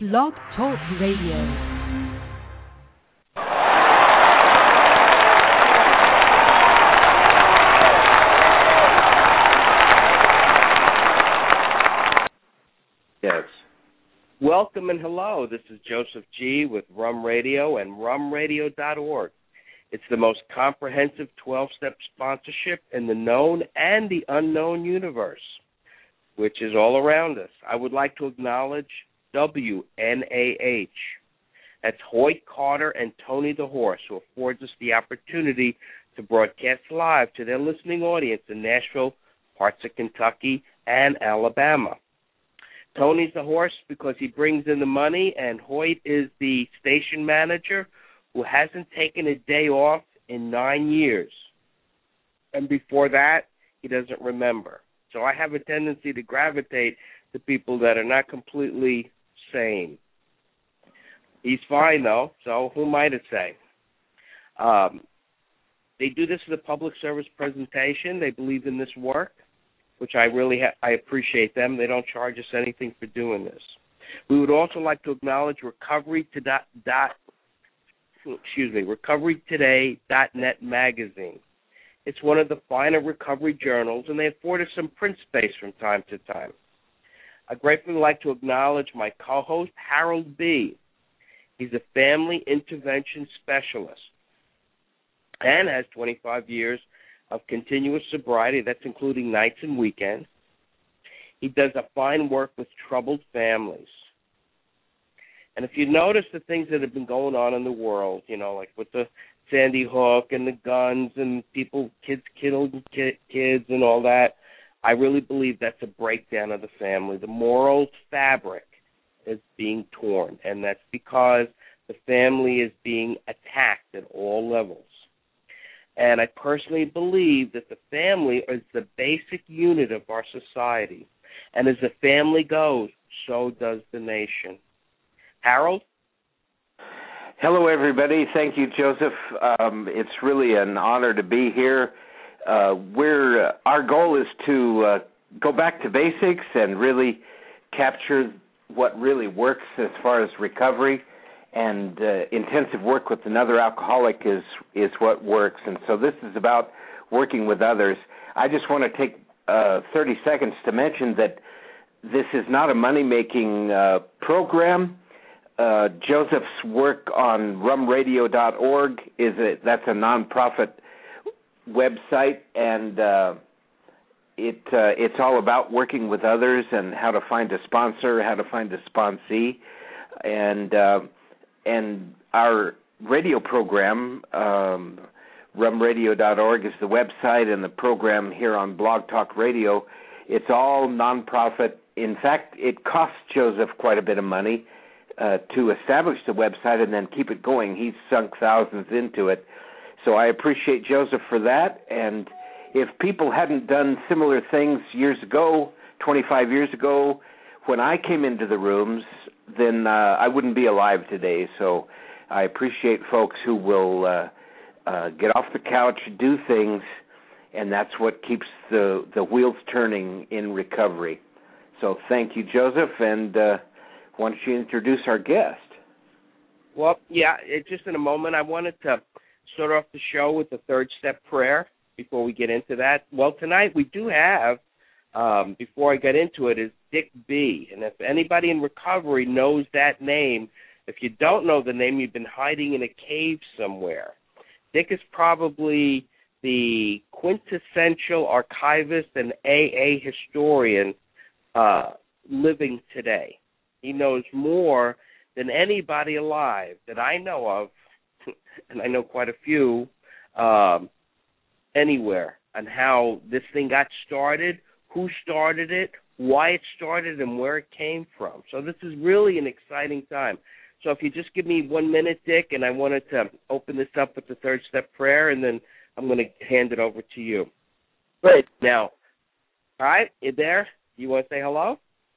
Blog Talk Radio. Yes. Welcome and hello. This is Joseph G. with Rum Radio and rumradio.org. It's the most comprehensive 12-step sponsorship in the known and the unknown universe, which is all around us. I would like to acknowledge WNAH. That's Hoyt Carter and Tony the Horse, who affords us the opportunity to broadcast live to their listening audience in Nashville, parts of Kentucky, and Alabama. Tony's the horse because he brings in the money, and Hoyt is the station manager who hasn't taken a day off in 9 years. And before that, he doesn't remember. So I have a tendency to gravitate to people that are not completely sane. He's fine, though, so who am I to say? They do this as a public service presentation. They believe in this work, which I really I appreciate them. They don't charge us anything for doing this. We would also like to acknowledge RecoveryToday.net magazine. It's one of the finer recovery journals, and they afford us some print space from time to time. I'd gratefully like to acknowledge my co-host, Harold B. He's a family intervention specialist and has 25 years of continuous sobriety. That's including nights and weekends. He does a fine work with troubled families. And if you notice the things that have been going on in the world, you know, like with the Sandy Hook and the guns and kids killing kids and all that, I really believe that's a breakdown of the family. The moral fabric is being torn, and that's because the family is being attacked at all levels. And I personally believe that the family is the basic unit of our society. And as the family goes, so does the nation. Harold? Hello, everybody. Thank you, Joseph. It's really an honor to be here. Our goal is to go back to basics and really capture what really works as far as recovery, and intensive work with another alcoholic is what works. And so this is about working with others. I just want to take 30 seconds to mention that this is not a money-making program. Joseph's work on rumradio.org that's a nonprofit website, and it's all about working with others and how to find a sponsor, how to find a sponsee, and our radio program, rumradio.org is the website, and the program here on Blog Talk Radio, it's all nonprofit. In fact, it costs Joseph quite a bit of money to establish the website and then keep it going. He's sunk thousands into it. So I appreciate Joseph for that. And if people hadn't done similar things years ago, 25 years ago, when I came into the rooms, then I wouldn't be alive today. So I appreciate folks who will get off the couch, do things, and that's what keeps the wheels turning in recovery. So thank you, Joseph, and why don't you introduce our guest? Well, yeah, just in a moment. I wanted to start off the show with the third step prayer before we get into that. Well, tonight we do have, before I get into it, is Dick B. And if anybody in recovery knows that name, if you don't know the name, you've been hiding in a cave somewhere. Dick is probably the quintessential archivist and AA historian living today. He knows more than anybody alive that I know of, and I know quite a few, anywhere, on how this thing got started, who started it, why it started, and where it came from. So this is really an exciting time. So if you just give me 1 minute, Dick, and I wanted to open this up with the third step prayer, and then I'm going to hand it over to you. Great. Now, all right, you there? You want to say hello?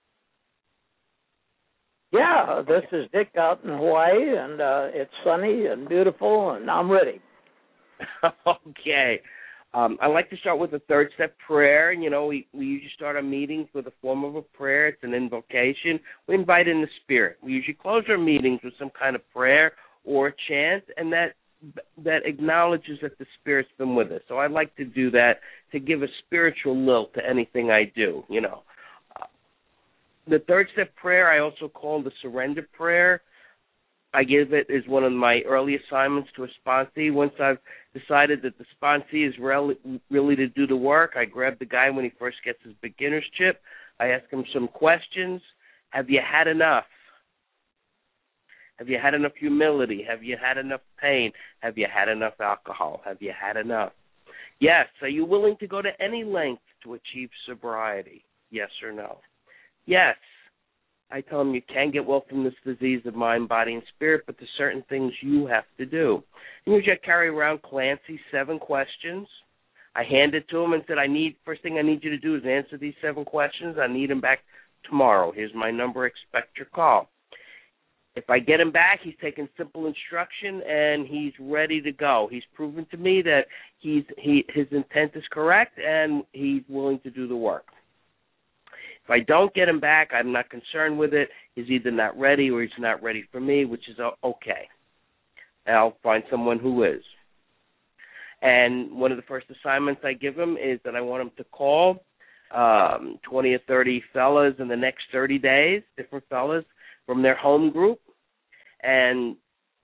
Yeah, this is Dick out in Hawaii, and it's sunny and beautiful, and I'm ready. Okay. I like to start with the third step prayer. You know, we usually start our meetings with a form of a prayer. It's an invocation. We invite in the Spirit. We usually close our meetings with some kind of prayer or a chant, and that acknowledges that the Spirit's been with us. So I like to do that to give a spiritual lilt to anything I do, you know. The third step prayer I also call the surrender prayer. I give it as one of my early assignments to a sponsee. Once I've decided that the sponsee is really to do the work, I grab the guy when he first gets his beginner's chip. I ask him some questions. Have you had enough? Have you had enough humility? Have you had enough pain? Have you had enough alcohol? Have you had enough? Yes. Are you willing to go to any length to achieve sobriety? Yes or no? Yes. I tell them you can get well from this disease of mind, body, and spirit, but there's certain things you have to do. And usually I carry around Clancy's 7 questions. I hand it to him and said, first thing I need you to do is answer these 7 questions. I need him back tomorrow. Here's my number. Expect your call. If I get him back, he's taken simple instruction, and he's ready to go. He's proven to me that his intent is correct, and he's willing to do the work. If I don't get him back, I'm not concerned with it. He's either not ready or he's not ready for me, which is okay. And I'll find someone who is. And one of the first assignments I give him is that I want him to call 20 or 30 fellas in the next 30 days, different fellas from their home group, and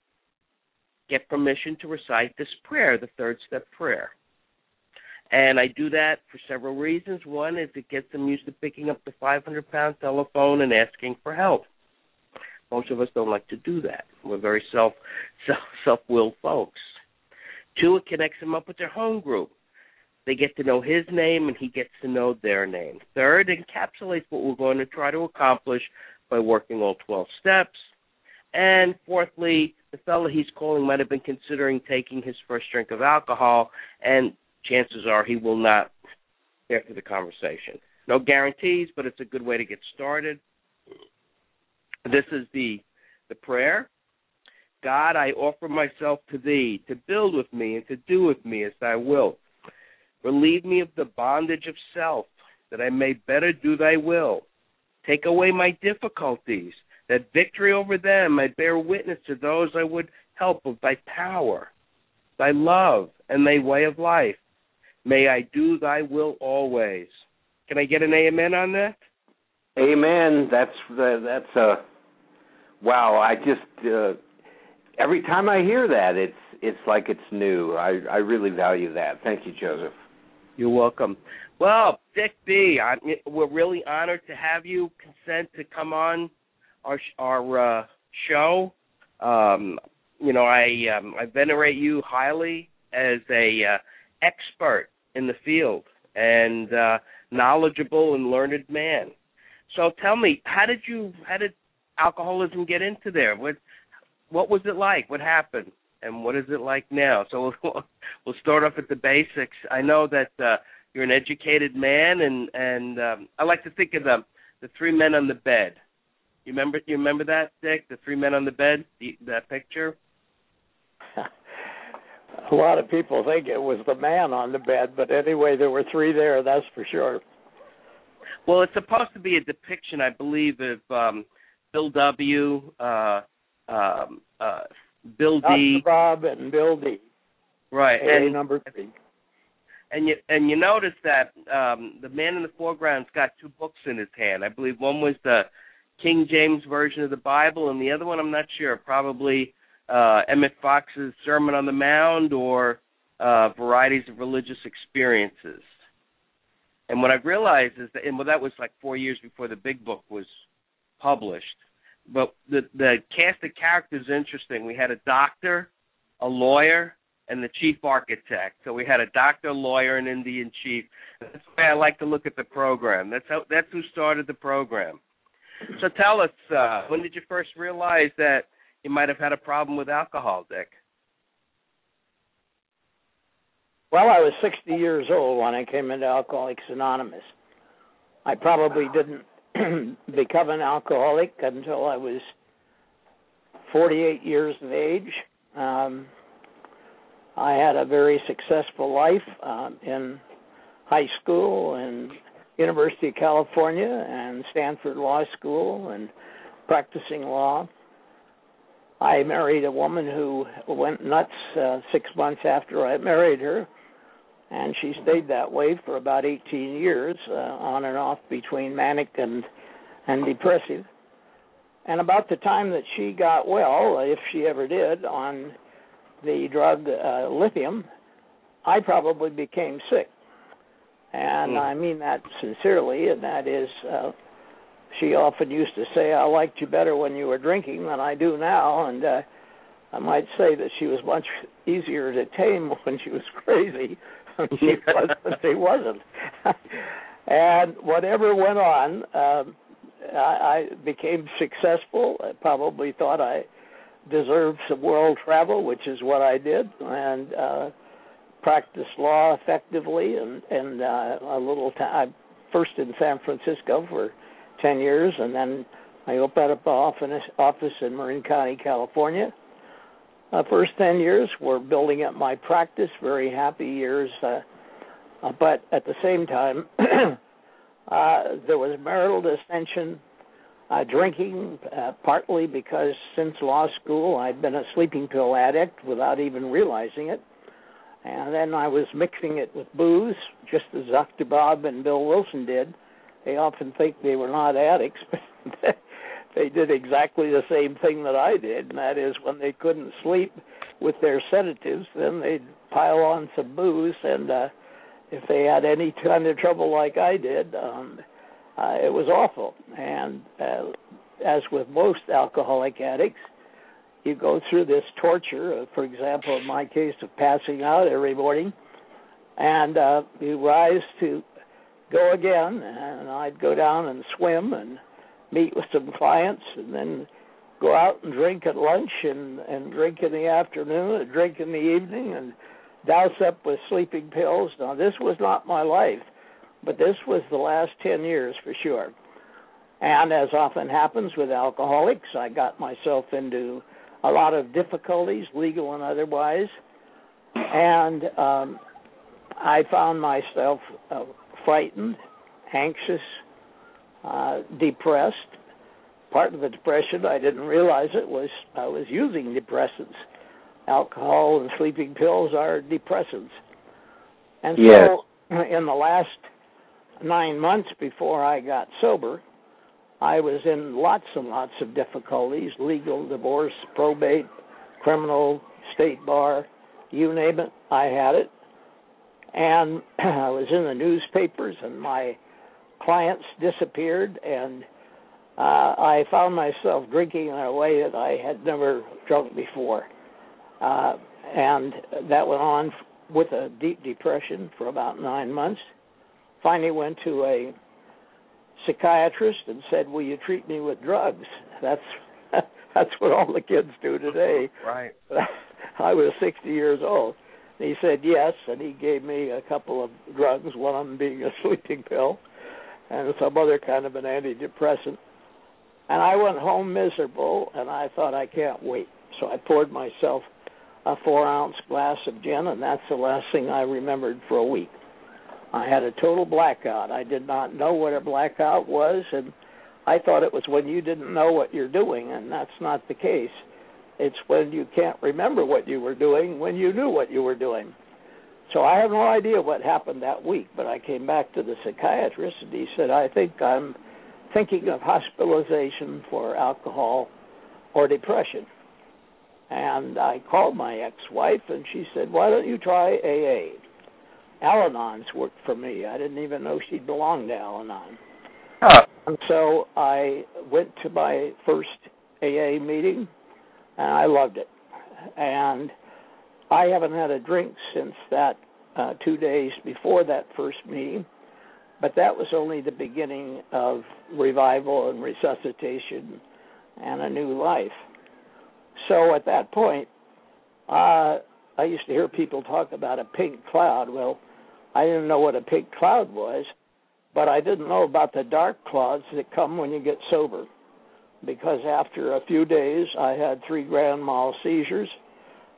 get permission to recite this prayer, the third step prayer. And I do that for several reasons. One is it gets them used to picking up the 500-pound telephone and asking for help. Most of us don't like to do that. We're very self-willed folks. 2, it connects them up with their home group. They get to know his name, and he gets to know their name. 3rd, it encapsulates what we're going to try to accomplish by working all 12 steps. And 4thly, the fellow he's calling might have been considering taking his first drink of alcohol, and chances are he will not after the conversation. No guarantees, but it's a good way to get started. This is the prayer. God, I offer myself to thee to build with me and to do with me as thy will. Relieve me of the bondage of self, that I may better do thy will. Take away my difficulties, that victory over them might bear witness to those I would help of thy power, thy love, and thy way of life. May I do thy will always. Can I get an amen on that? Amen. That's wow. I just every time I hear that, it's like it's new. I really value that. Thank you, Joseph. You're welcome. Well, Dick B., we're really honored to have you consent to come on our show. You know, I venerate you highly as a expert in the field and knowledgeable and learned man. So tell me, how did alcoholism get into there? What was it like? What happened? And what is it like now? So we'll start off at the basics. I know that you're an educated man, and I like to think of the 3 men on the bed. You remember that, Dick? The 3 men on the bed, that picture? A lot of people think it was the man on the bed, but anyway, there were 3 there, that's for sure. Well, it's supposed to be a depiction, I believe, of Bill W., Bill D. Dr. Bob and Bill D. Right. And number 3. And you notice that the man in the foreground's got 2 books in his hand. I believe one was the King James Version of the Bible, and the other one, I'm not sure, probably Emmett Fox's Sermon on the Mount or Varieties of Religious Experiences. And what I've realized is that, that was like 4 years before the big book was published, but the cast of characters is interesting. We had a doctor, a lawyer, and the chief architect. So we had a doctor, lawyer, and Indian chief. That's the way I like to look at the program. That's who started the program. So tell us, when did you first realize that you might have had a problem with alcohol, Dick? Well, I was 60 years old when I came into Alcoholics Anonymous. I probably didn't become an alcoholic until I was 48 years of age. I had a very successful life in high school and University of California and Stanford Law School and practicing law. I married a woman who went nuts 6 months after I married her, and she stayed that way for about 18 years, on and off between manic and depressive. And about the time that she got well, if she ever did, on the drug lithium, I probably became sick. And I mean that sincerely, and that is, she often used to say, I liked you better when you were drinking than I do now, and I might say that she was much easier to tame when she was crazy than she was when she wasn't. And whatever went on, I became successful. I probably thought I deserved some world travel, which is what I did, and practiced law effectively, and a little time, first in San Francisco for 10 years, and then I opened up an office in Marin County, California. First 10 years were building up my practice, very happy years, but at the same time, there was marital dissension, drinking, partly because since law school I'd been a sleeping pill addict without even realizing it. And then I was mixing it with booze, just as Dr. Bob and Bill Wilson did. They often think they were not addicts, but they did exactly the same thing that I did, and that is when they couldn't sleep with their sedatives, then they'd pile on some booze, and if they had any kind of trouble like I did, it was awful. And as with most alcoholic addicts, you go through this torture, for example, in my case of passing out every morning, and you rise to go again, and I'd go down and swim and meet with some clients, and then go out and drink at lunch and drink in the afternoon and drink in the evening and douse up with sleeping pills. Now, this was not my life, but this was the last 10 years for sure. And as often happens with alcoholics, I got myself into a lot of difficulties, legal and otherwise, and I found myself frightened, anxious, depressed. Part of the depression, I didn't realize it, was I was using depressants. Alcohol and sleeping pills are depressants. And so in the last 9 months before I got sober, I was in lots and lots of difficulties, legal, divorce, probate, criminal, state bar, you name it, I had it. And I was in the newspapers, and my clients disappeared, and I found myself drinking in a way that I had never drunk before. And that went on with a deep depression for about 9 months. Finally went to a psychiatrist and said, will you treat me with drugs? That's what all the kids do today. Right. I was 60 years old. And he said yes, and he gave me a couple of drugs, one of them being a sleeping pill and some other kind of an antidepressant. And I went home miserable, and I thought, I can't wait. So I poured myself a 4-ounce glass of gin, and that's the last thing I remembered for a week. I had a total blackout. I did not know what a blackout was, and I thought it was when you didn't know what you're doing, and that's not the case. It's when you can't remember what you were doing when you knew what you were doing. So I have no idea what happened that week, but I came back to the psychiatrist, and he said, I think I'm thinking of hospitalization for alcohol or depression. And I called my ex-wife, and she said, why don't you try AA? Al-Anon's worked for me. I didn't even know she belonged to Al-Anon. Huh. And so I went to my first AA meeting, and I loved it. And I haven't had a drink since that 2 days before that first meeting, but that was only the beginning of revival and resuscitation and a new life. So at that point, I used to hear people talk about a pink cloud. Well, I didn't know what a pink cloud was, but I didn't know about the dark clouds that come when you get sober, because after a few days, I had 3 grand mal seizures.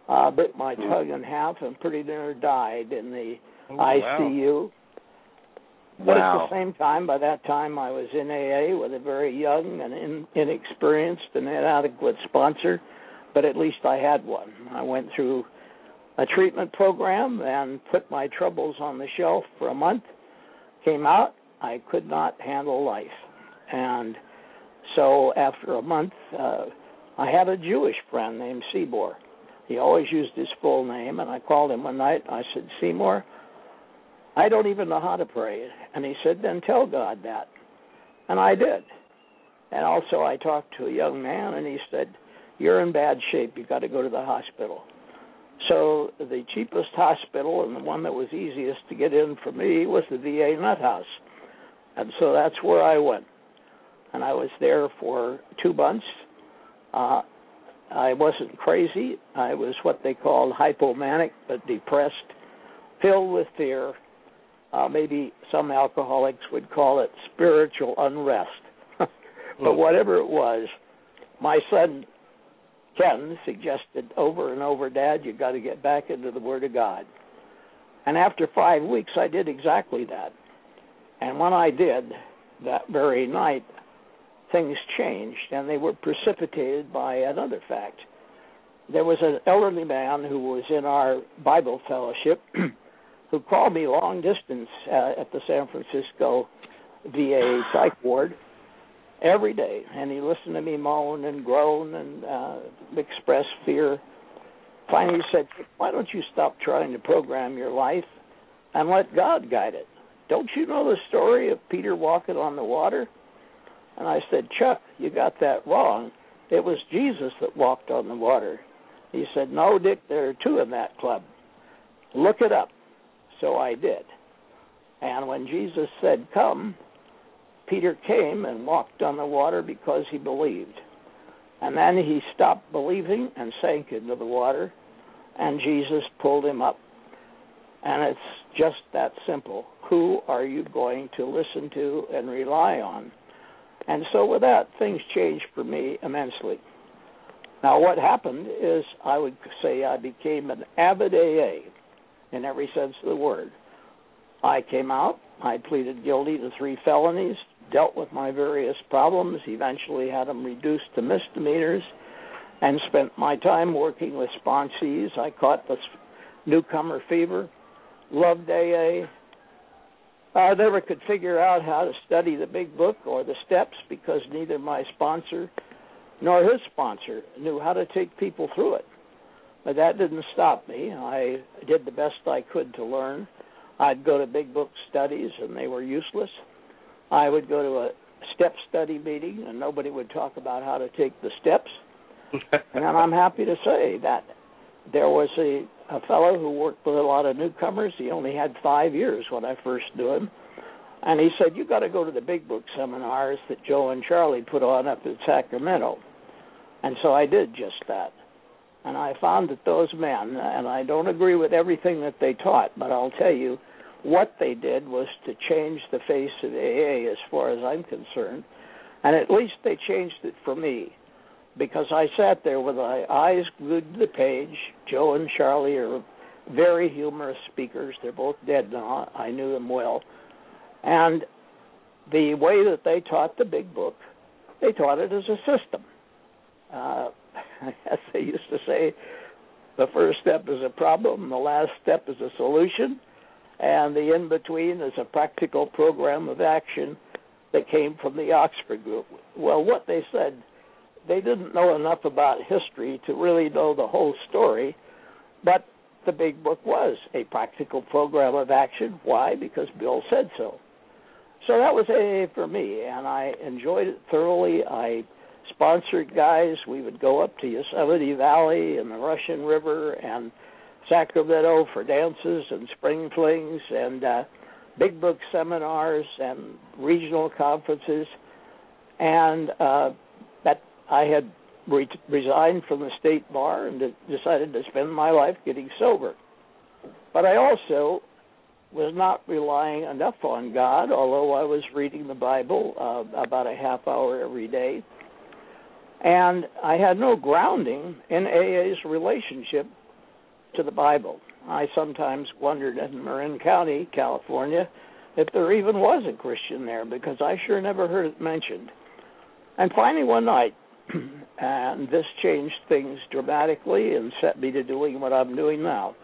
bit my tongue in half, and pretty near died in the wow. ICU. But at the same time, by that time, I was in AA with a very young and inexperienced and inadequate sponsor, but at least I had one. I went through a treatment program and put my troubles on the shelf for a month, came out, I could not handle life. And so after a month, I had a Jewish friend named Seymour. He always used his full name, and I called him one night. I said, Seymour, I don't even know how to pray. And he said, then tell God that. And I did. And also I talked to a young man, and he said, you're in bad shape. You've got to go to the hospital. So the cheapest hospital and the one that was easiest to get in for me was the VA Nut House. And so that's where I went. And I was there for 2 months. I wasn't crazy. I was what they called hypomanic, but depressed, filled with fear. Maybe some alcoholics would call it spiritual unrest. But whatever it was, my son Ken suggested over and over, Dad, you've got to get back into the Word of God. And after 5 weeks, I did exactly that. And when I did, that very night, things changed, and they were precipitated by another fact. There was an elderly man who was in our Bible fellowship who called me long distance at the San Francisco VA psych ward every day, and he listened to me moan and groan and express fear. Finally he said, why don't you stop trying to program your life and let God guide it? Don't you know the story of Peter walking on the water? And I said, Chuck, you got that wrong. It was Jesus that walked on the water. He said, no, Dick, there are 2 in that club. Look it up. So I did. And when Jesus said, come, Peter came and walked on the water because he believed. And then he stopped believing and sank into the water, and Jesus pulled him up. And it's just that simple. Who are you going to listen to and rely on? And so with that, things changed for me immensely. Now, what happened is I would say I became an avid AA in every sense of the word. I came out, I pleaded guilty to 3 felonies, dealt with my various problems, eventually had them reduced to misdemeanors, and spent my time working with sponsees. I caught the newcomer fever, loved AA. I never could figure out how to study the big book or the steps because neither my sponsor nor his sponsor knew how to take people through it. But that didn't stop me. I did the best I could to learn. I'd go to big book studies, and they were useless. I would go to a step study meeting, and nobody would talk about how to take the steps. And I'm happy to say that there was a fellow who worked with a lot of newcomers. He only had 5 years when I first knew him. And he said, you got to go to the big book seminars that Joe and Charlie put on up in Sacramento. And so I did just that. And I found that those men, and I don't agree with everything that they taught, but I'll tell you, what they did was to change the face of AA as far as I'm concerned. And at least they changed it for me, because I sat there with my eyes glued to the page. Joe and Charlie are very humorous speakers. They're both dead now. I knew them well. And the way that they taught the big book, they taught it as a system. As they used to say, the first step is a problem, the last step is a solution, and the in-between is a practical program of action that came from the Oxford group. Well, what they said, they didn't know enough about history to really know the whole story, but the big book was a practical program of action. Why? Because Bill said so. So that was AA for me, and I enjoyed it thoroughly. I sponsored guys. We would go up to Yosemite Valley and the Russian River and Sacramento for dances and spring flings and big book seminars and regional conferences. And that I had resigned from the state bar and decided to spend my life getting sober. But I also was not relying enough on God, although I was reading the Bible about a half hour every day. And I had no grounding in AA's relationship to the Bible. I sometimes wondered in Marin County, California, if there even was a Christian there, because I sure never heard it mentioned. And finally one night, and this changed things dramatically and set me to doing what I'm doing now.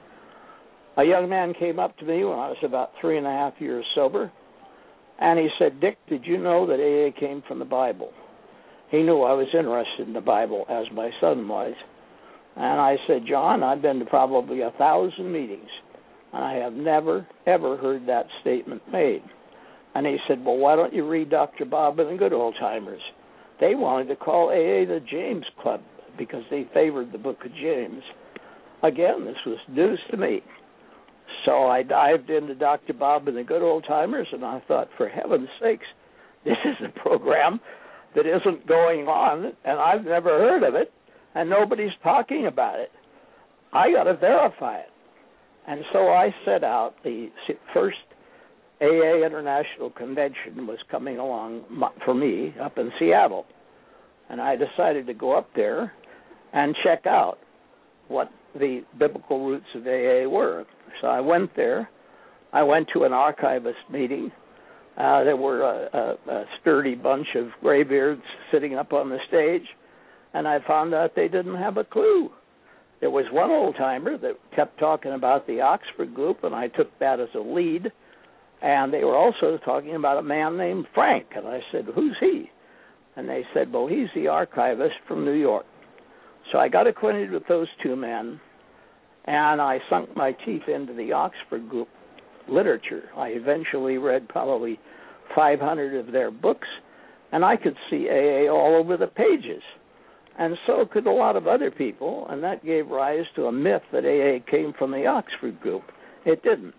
A young man came up to me when I was about 3.5 years sober, and he said, "Dick, did you know that AA came from the Bible?" He knew I was interested in the Bible, as my son was. And I said, "John, I've been to probably 1,000 meetings, and I have never, ever heard that statement made." And he said, "Well, why don't you read Dr. Bob and the Good Old Timers?" They wanted to call AA the James Club because they favored the book of James. Again, this was news to me. So I dived into Dr. Bob and the Good Old Timers, and I thought, for heaven's sakes, this is a program that isn't going on, and I've never heard of it, and nobody's talking about it. I got to verify it. And so I set out. The first AA International Convention was coming along for me up in Seattle, and I decided to go up there and check out what the biblical roots of AA were. So I went there. I went to an archivist meeting. There were a sturdy bunch of graybeards sitting up on the stage, and I found out they didn't have a clue. There was one old-timer that kept talking about the Oxford group, and I took that as a lead, and they were also talking about a man named Frank, and I said, "Who's he?" And they said, "Well, he's the archivist from New York." So I got acquainted with those two men, and I sunk my teeth into the Oxford group literature. I eventually read probably 500 of their books, and I could see AA all over the pages. And so could a lot of other people, and that gave rise to a myth that AA came from the Oxford group. It didn't.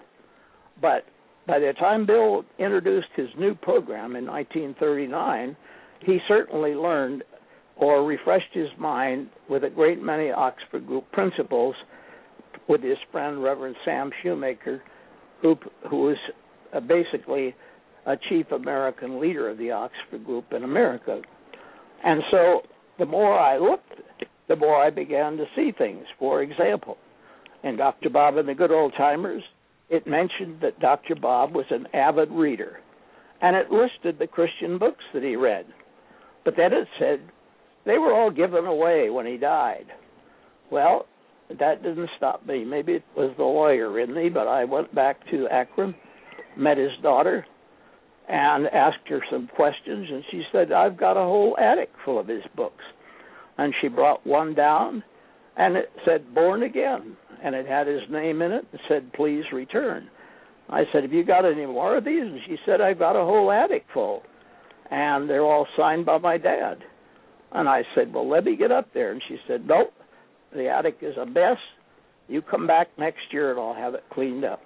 But by the time Bill introduced his new program in 1939, he certainly learned or refreshed his mind with a great many Oxford group principles with his friend Reverend Sam Shoemaker, who was basically a chief American leader of the Oxford group in America. And so the more I looked, the more I began to see things. For example, in Dr. Bob and the Good Old Timers, it mentioned that Dr. Bob was an avid reader, and it listed the Christian books that he read. But then it said they were all given away when he died. Well, that didn't stop me. Maybe it was the lawyer in me, but I went back to Akron, met his daughter, and asked her some questions, and she said, "I've got a whole attic full of his books." And she brought one down, and it said, "Born Again," and it had his name in it and said, "Please return." I said, "Have you got any more of these?" And she said, "I've got a whole attic full, and they're all signed by my dad." And I said, "Well, let me get up there." And she said, "Nope, the attic is a mess. You come back next year and I'll have it cleaned up."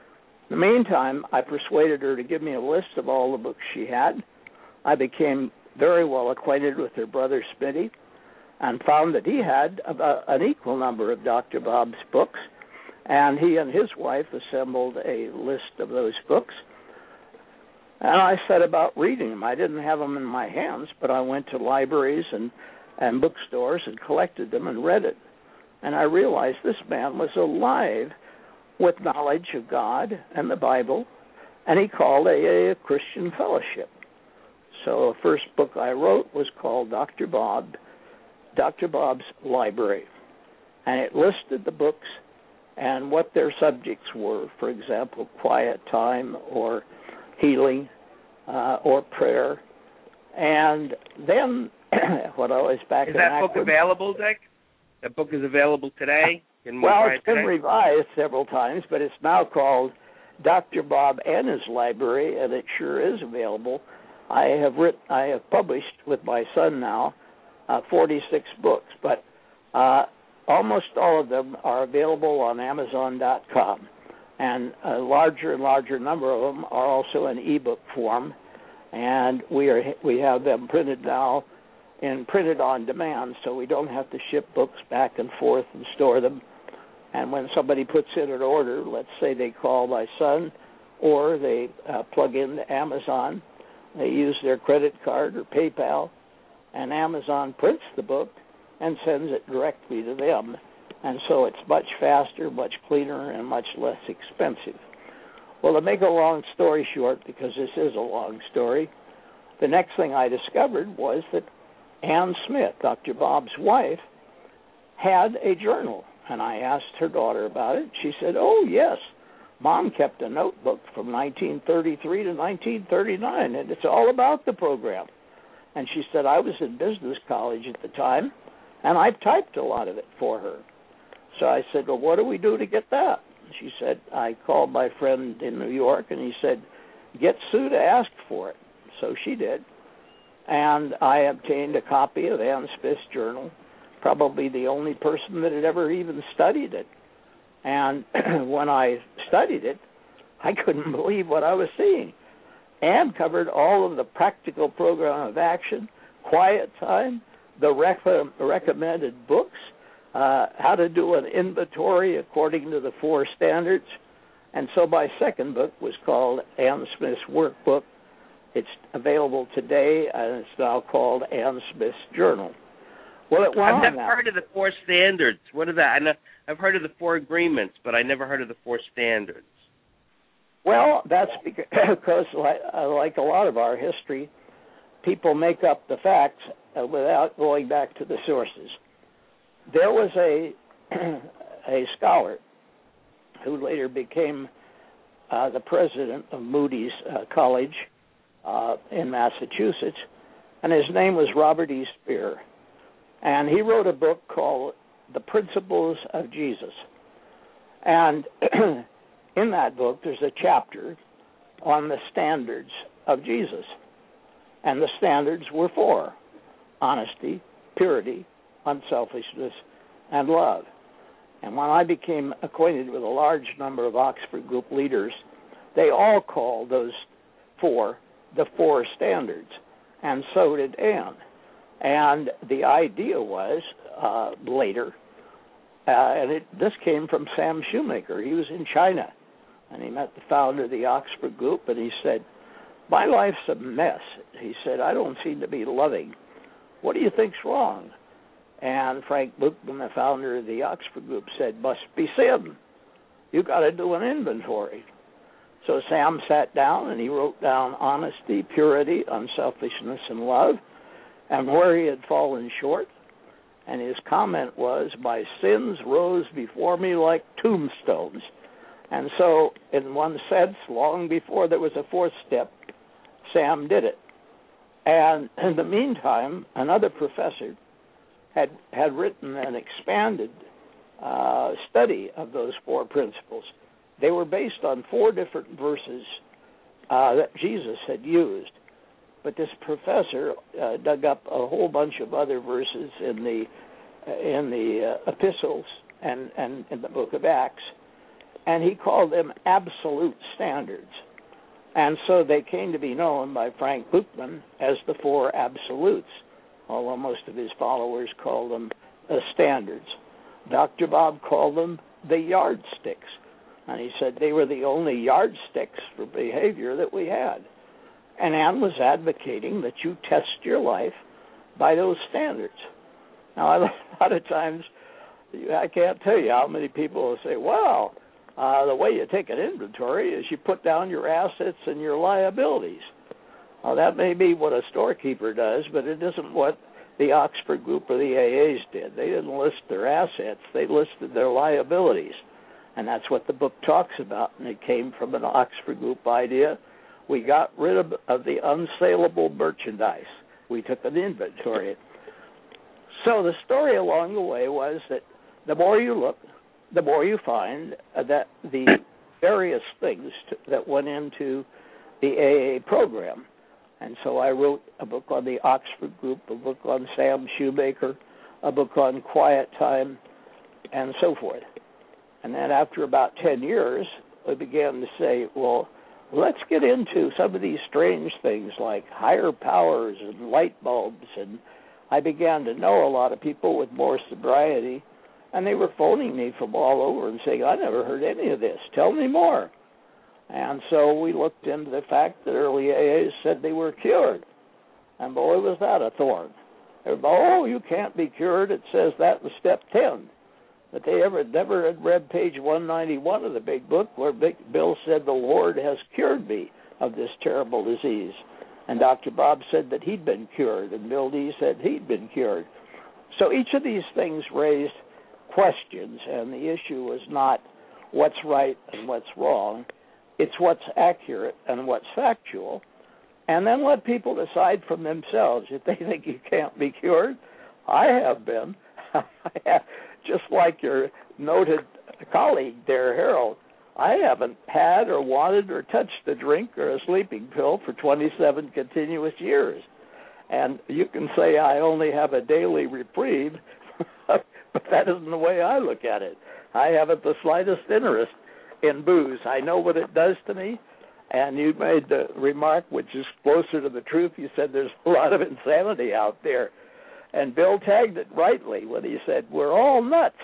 In the meantime, I persuaded her to give me a list of all the books she had. I became very well acquainted with her brother Smitty and found that he had about an equal number of Dr. Bob's books, and he and his wife assembled a list of those books. And I set about reading them. I didn't have them in my hands, but I went to libraries and bookstores and collected them and read it. And I realized this man was alive with knowledge of God and the Bible, and he called AA a Christian fellowship. So the first book I wrote was called Dr. Bob's Library, and it listed the books and what their subjects were. For example, quiet time or healing or prayer. And then when I was back in Akron... Is that book available, Dick? That book is available today? Well, it's been revised several times, but it's now called Dr. Bob and His Library, and it sure is available. I have published with my son now 46 books, but almost all of them are available on Amazon.com, and a larger and larger number of them are also in ebook form, and we have them printed now and printed on demand, so we don't have to ship books back and forth and store them. And when somebody puts in an order, let's say they call my son or they plug into Amazon, they use their credit card or PayPal, and Amazon prints the book and sends it directly to them. And so it's much faster, much cleaner, and much less expensive. Well, to make a long story short, because this is a long story, the next thing I discovered was that Ann Smith, Dr. Bob's wife, had a journal. And I asked her daughter about it. She said, oh, yes, Mom kept a notebook from 1933 to 1939, and it's all about the program. And she said, I was in business college at the time, and I typed a lot of it for her. So I said, well, what do we do to get that? She said, I called my friend in New York, and he said, get Sue to ask for it. So she did. And I obtained a copy of Ann Smith's journal, probably the only person that had ever even studied it. And when I studied it, I couldn't believe what I was seeing. Ann covered all of the practical program of action, quiet time, the recommended books, how to do an inventory according to the 4 standards. And so my second book was called Ann Smith's Workbook. It's available today, and it's now called Ann Smith's Journal. Well, I've never heard of the 4 standards. What are that? I know I've heard of the 4 agreements, but I never heard of the 4 standards. Well, that's because, like a lot of our history, people make up the facts without going back to the sources. There was a scholar who later became the president of Moody's College in Massachusetts, and his name was Robert E. Speer. And he wrote a book called The Principles of Jesus. And in that book, there's a chapter on the standards of Jesus. And the standards were 4: honesty, purity, unselfishness, and love. And when I became acquainted with a large number of Oxford Group leaders, they all called those 4 the 4 standards, and so did Ann. And the idea was later, and this came from Sam Shoemaker. He was in China, and he met the founder of the Oxford Group, and he said, my life's a mess. He said, I don't seem to be loving. What do you think's wrong? And Frank Buchman, the founder of the Oxford Group, said, must be sin. You got to do an inventory. So Sam sat down, and he wrote down honesty, purity, unselfishness, and love, and where he had fallen short. And his comment was, my sins rose before me like tombstones. And so, in one sense, long before there was a 4th step, Sam did it. And in the meantime, another professor had written an expanded study of those 4 principles. They were based on 4 different verses that Jesus had used. But this professor dug up a whole bunch of other verses in the epistles and in the book of Acts, and he called them absolute standards. And so they came to be known by Frank Buchman as the 4 absolutes, although most of his followers called them the standards. Dr. Bob called them the yardsticks, and he said they were the only yardsticks for behavior that we had. And Ann was advocating that you test your life by those standards. Now, a lot of times, I can't tell you how many people will say, well, the way you take an inventory is you put down your assets and your liabilities. Well, that may be what a storekeeper does, but it isn't what the Oxford Group or the AAs did. They didn't list their assets. They listed their liabilities. And that's what the book talks about, and it came from an Oxford Group idea. We got rid of the unsaleable merchandise. We took an inventory. So the story along the way was that the more you look, the more you find that the various things that went into the AA program. And so I wrote a book on the Oxford Group, a book on Sam Shoemaker, a book on quiet time, and so forth. And then after about 10 years, I began to say, well, let's get into some of these strange things like higher powers and light bulbs. And I began to know a lot of people with more sobriety, and they were phoning me from all over and saying, I never heard any of this. Tell me more. And so we looked into the fact that early AAs said they were cured. And boy, was that a thorn. Everybody, oh, you can't be cured. It says that in step 10. but they never had read page 191 of the big book where Bill said, the Lord has cured me of this terrible disease. And Dr. Bob said that he'd been cured, and Bill D. said he'd been cured. So each of these things raised questions, and the issue was not what's right and what's wrong. It's what's accurate and what's factual. And then let people decide from themselves. If they think you can't be cured, I have been. Just like your noted colleague there, Harold, I haven't had or wanted or touched a drink or a sleeping pill for 27 continuous years. And you can say I only have a daily reprieve, but that isn't the way I look at it. I haven't the slightest interest in booze. I know what it does to me. And you made the remark, which is closer to the truth. You said there's a lot of insanity out there. And Bill tagged it rightly when he said, we're all nuts,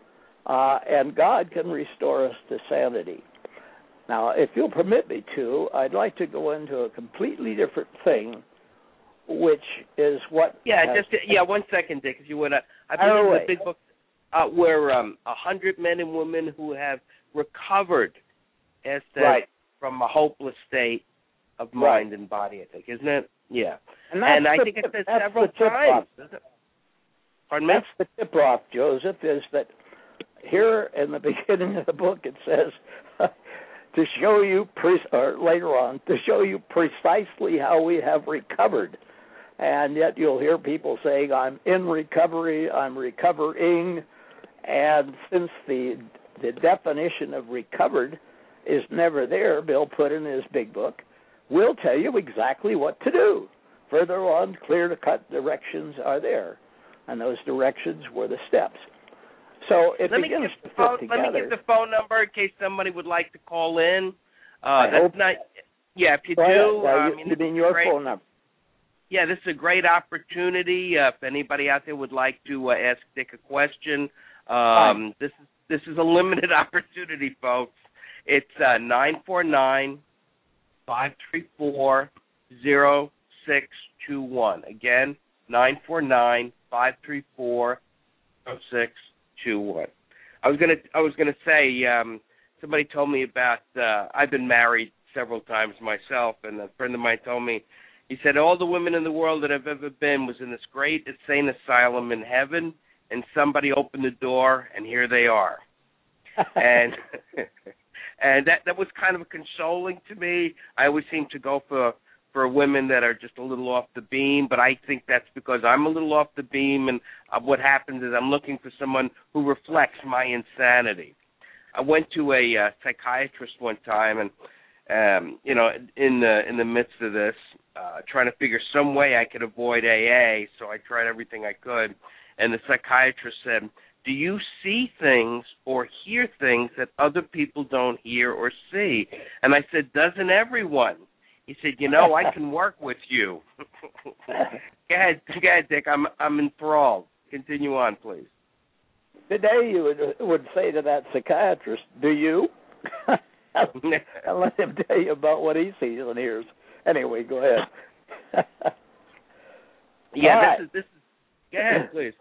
and God can restore us to sanity. Now, if you'll permit me to, I'd like to go into a completely different thing, which is what... One second, Dick, if you would. I believe the big book where 100 men and women who have recovered from a hopeless state of mind and body, I think, isn't it? Yeah. And I think it says several times. Pardon me? That's the tip-off, Joseph, is that here in the beginning of the book it says to show you, or later on, to show you precisely how we have recovered. And yet you'll hear people saying, I'm in recovery, I'm recovering. And since the definition of recovered is never there, Bill put in his big book, we'll tell you exactly what to do. Further on, clear-to-cut directions are there, and those directions were the steps. So it begins to fit together. Let me give the phone number in case somebody would like to call in. If you do. You mean your phone number? Yeah, this is a great opportunity. If anybody out there would like to ask Dick a question, this is a limited opportunity, folks. It's 949-534-0621. Again, 949-534-0621. I was gonna say, somebody told me about. I've been married several times myself, and a friend of mine told me. He said all the women in the world that I've ever been was in this great insane asylum in heaven, and somebody opened the door, and here they are. And and that was kind of consoling to me. I always seem to go for women that are just a little off the beam, but I think that's because I'm a little off the beam, and what happens is I'm looking for someone who reflects my insanity. I went to a psychiatrist one time, and in the midst of this, trying to figure some way I could avoid AA, so I tried everything I could, and the psychiatrist said, do you see things or hear things that other people don't hear or see? And I said, doesn't everyone? He said, I can work with you. Go ahead, Dick. I'm enthralled. Continue on, please. Today you would say to that psychiatrist, do you? And let him tell you about what he sees and hears. Anyway, go ahead. This is. Go ahead, please.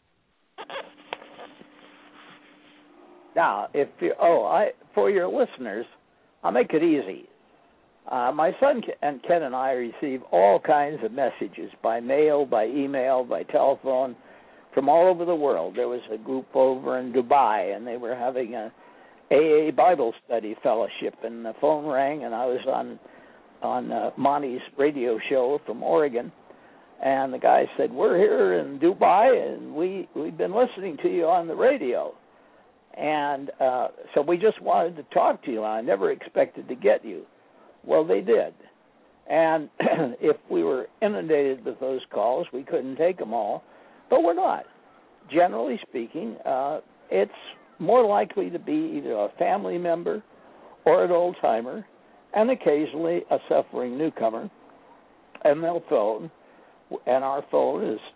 Now, for your listeners, I'll make it easy. My son and Ken and I receive all kinds of messages by mail, by email, by telephone, from all over the world. There was a group over in Dubai, and they were having a AA Bible study fellowship, and the phone rang, and I was on Monty's radio show from Oregon, and the guy said, we're here in Dubai, and we've been listening to you on the radio. And so we just wanted to talk to you. I never expected to get you. Well, they did. And if we were inundated with those calls, we couldn't take them all. But we're not. Generally speaking, it's more likely to be either a family member or an old-timer, and occasionally a suffering newcomer. And they'll phone. And our phone is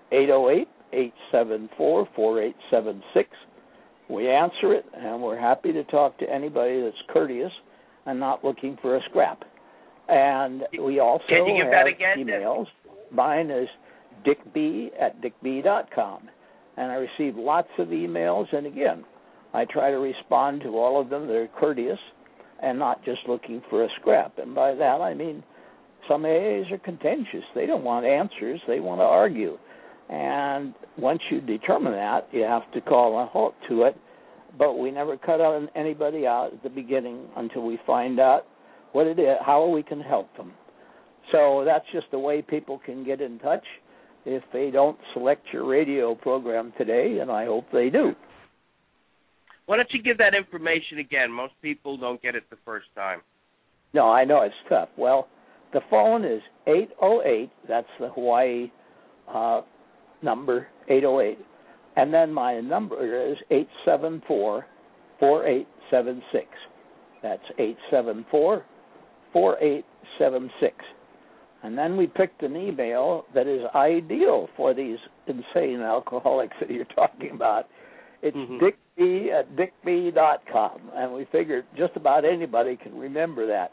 808-874-4876. We answer it, and we're happy to talk to anybody that's courteous and not looking for a scrap. And we also have emails. Mine is dickb@dickb.com. and I receive lots of emails. And again, I try to respond to all of them. They're courteous and not just looking for a scrap. And by that I mean some AAs are contentious. They don't want answers. They want to argue. And once you determine that, you have to call a halt to it. But we never cut anybody out at the beginning until we find out what it is, how we can help them. So that's just the way people can get in touch if they don't select your radio program today, and I hope they do. Why don't you give that information again? Most people don't get it the first time. No, I know it's tough. Well, the phone is 808. That's the Hawaii number, 808. And then my number is 874-4876. That's 874-4876. And then we picked an email that is ideal for these insane alcoholics that you're talking about. It's dickb@dickb.com. And we figured just about anybody can remember that.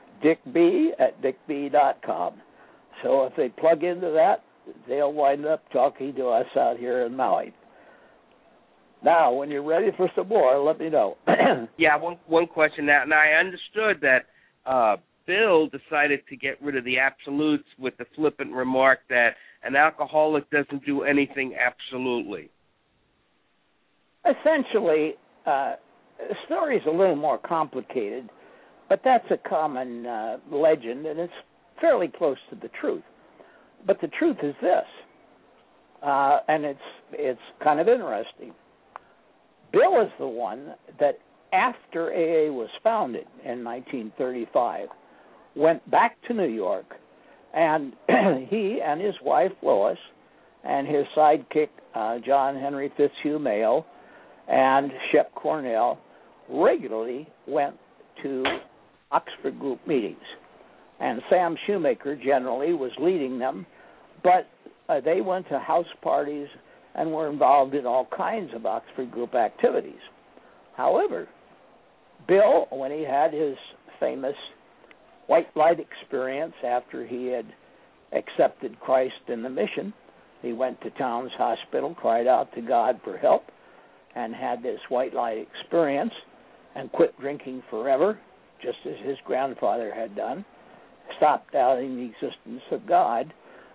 dickb@dickb.com. So if they plug into that, they'll wind up talking to us out here in Maui. Now, when you're ready for some more, let me know. Yeah, one question. Now I understood that Bill decided to get rid of the absolutes with the flippant remark that an alcoholic doesn't do anything absolutely. Essentially, the story is a little more complicated, but that's a common legend, and it's fairly close to the truth. But the truth is this, and it's kind of interesting. Bill is the one that, after AA was founded in 1935, went back to New York, and he and his wife Lois and his sidekick John Henry Fitzhugh Mayo and Shep Cornell regularly went to Oxford Group meetings. And Sam Shoemaker generally was leading them, but they went to house parties and were involved in all kinds of Oxford Group activities. However, Bill, when he had his famous white light experience after he had accepted Christ in the mission, he went to Towns Hospital, cried out to God for help, and had this white light experience and quit drinking forever, just as his grandfather had done, stopped doubting the existence of God,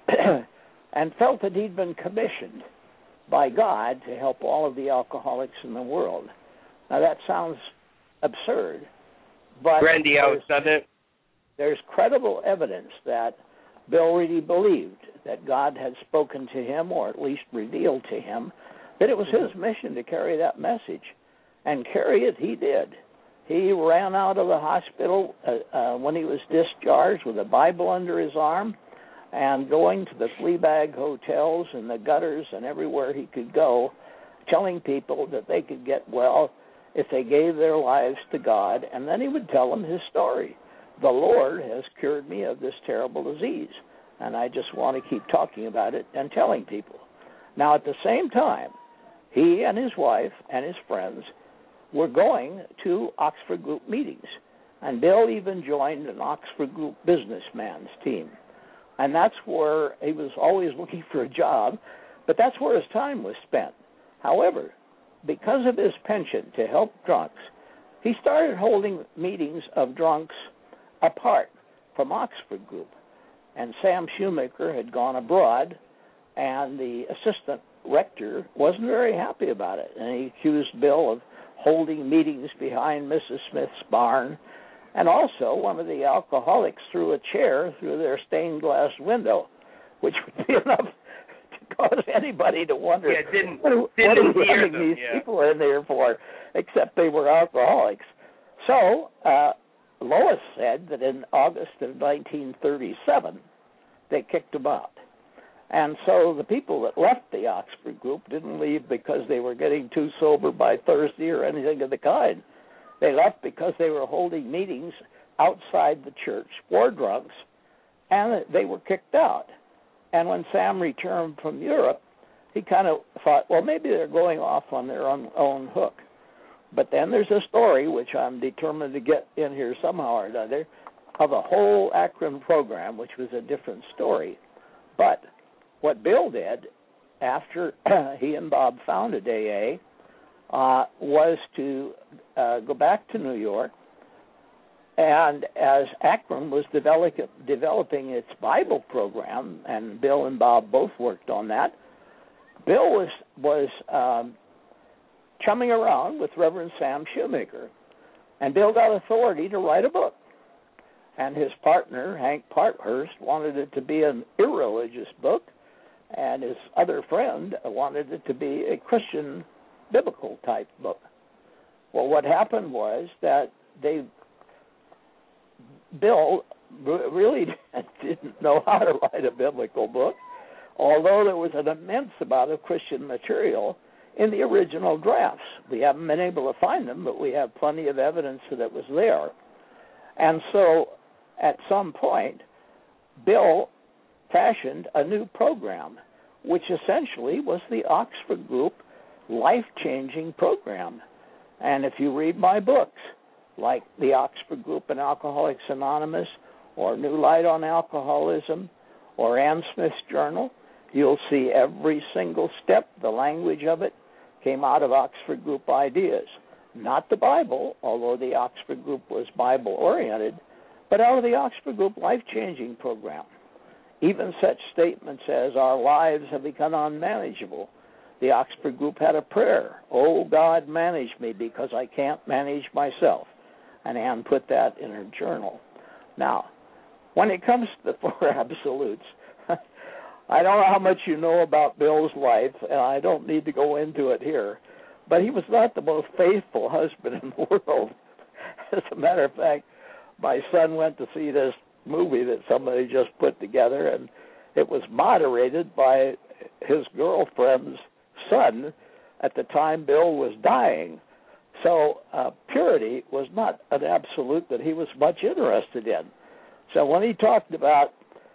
and felt that he'd been commissioned by God to help all of the alcoholics in the world. Now, that sounds absurd, but grandiose, doesn't it? There's credible evidence that Bill really believed that God had spoken to him, or at least revealed to him, that it was his mission to carry that message. And carry it he did. He ran out of the hospital when he was discharged with a Bible under his arm and going to the flea bag hotels and the gutters and everywhere he could go, telling people that they could get well if they gave their lives to God. And then he would tell them his story. The Lord has cured me of this terrible disease, and I just want to keep talking about it and telling people. Now, at the same time, he and his wife and his friends were going to Oxford Group meetings, and Bill even joined an Oxford Group businessman's team. And that's where he was always looking for a job, but that's where his time was spent. However, because of his penchant to help drunks, he started holding meetings of drunks apart from Oxford Group. And Sam Shoemaker had gone abroad, and the assistant rector wasn't very happy about it, and he accused Bill of holding meetings behind Mrs. Smith's barn. And also, one of the alcoholics threw a chair through their stained glass window, which would be enough to cause anybody to wonder what are we having these people in there for, except they were alcoholics. So Lois said that in August of 1937, they kicked him out. And so the people that left the Oxford Group didn't leave because they were getting too sober by Thursday or anything of the kind. They left because they were holding meetings outside the church for drunks, and they were kicked out. And when Sam returned from Europe, he kind of thought, well, maybe they're going off on their own hook. But then there's a story, which I'm determined to get in here somehow or another, of a whole Akron program, which was a different story. But what Bill did after he and Bob founded AA was to go back to New York. And as Akron was developing its Bible program, and Bill and Bob both worked on that, Bill was chumming around with Reverend Sam Shoemaker. And Bill got authority to write a book. And his partner, Hank Parkhurst, wanted it to be an irreligious book, and his other friend wanted it to be a Christian biblical type book. Well, what happened was that Bill really didn't know how to write a biblical book, although there was an immense amount of Christian material in the original drafts. We haven't been able to find them, but we have plenty of evidence that it was there. And so at some point, Bill fashioned a new program, which essentially was the Oxford Group life-changing program. And if you read my books, like the Oxford Group and Alcoholics Anonymous, or New Light on Alcoholism, or Ann Smith's Journal, you'll see every single step, the language of it, came out of Oxford Group ideas. Not the Bible, although the Oxford Group was Bible-oriented, but out of the Oxford Group life-changing program. Even such statements as, our lives have become unmanageable. The Oxford Group had a prayer, oh, God, manage me because I can't manage myself. And Ann put that in her journal. Now, when it comes to the Four Absolutes, I don't know how much you know about Bill's life, and I don't need to go into it here, but he was not the most faithful husband in the world. As a matter of fact, my son went to see this movie that somebody just put together, and it was moderated by his girlfriend's son at the time Bill was dying. So purity was not an absolute that he was much interested in. So when he talked about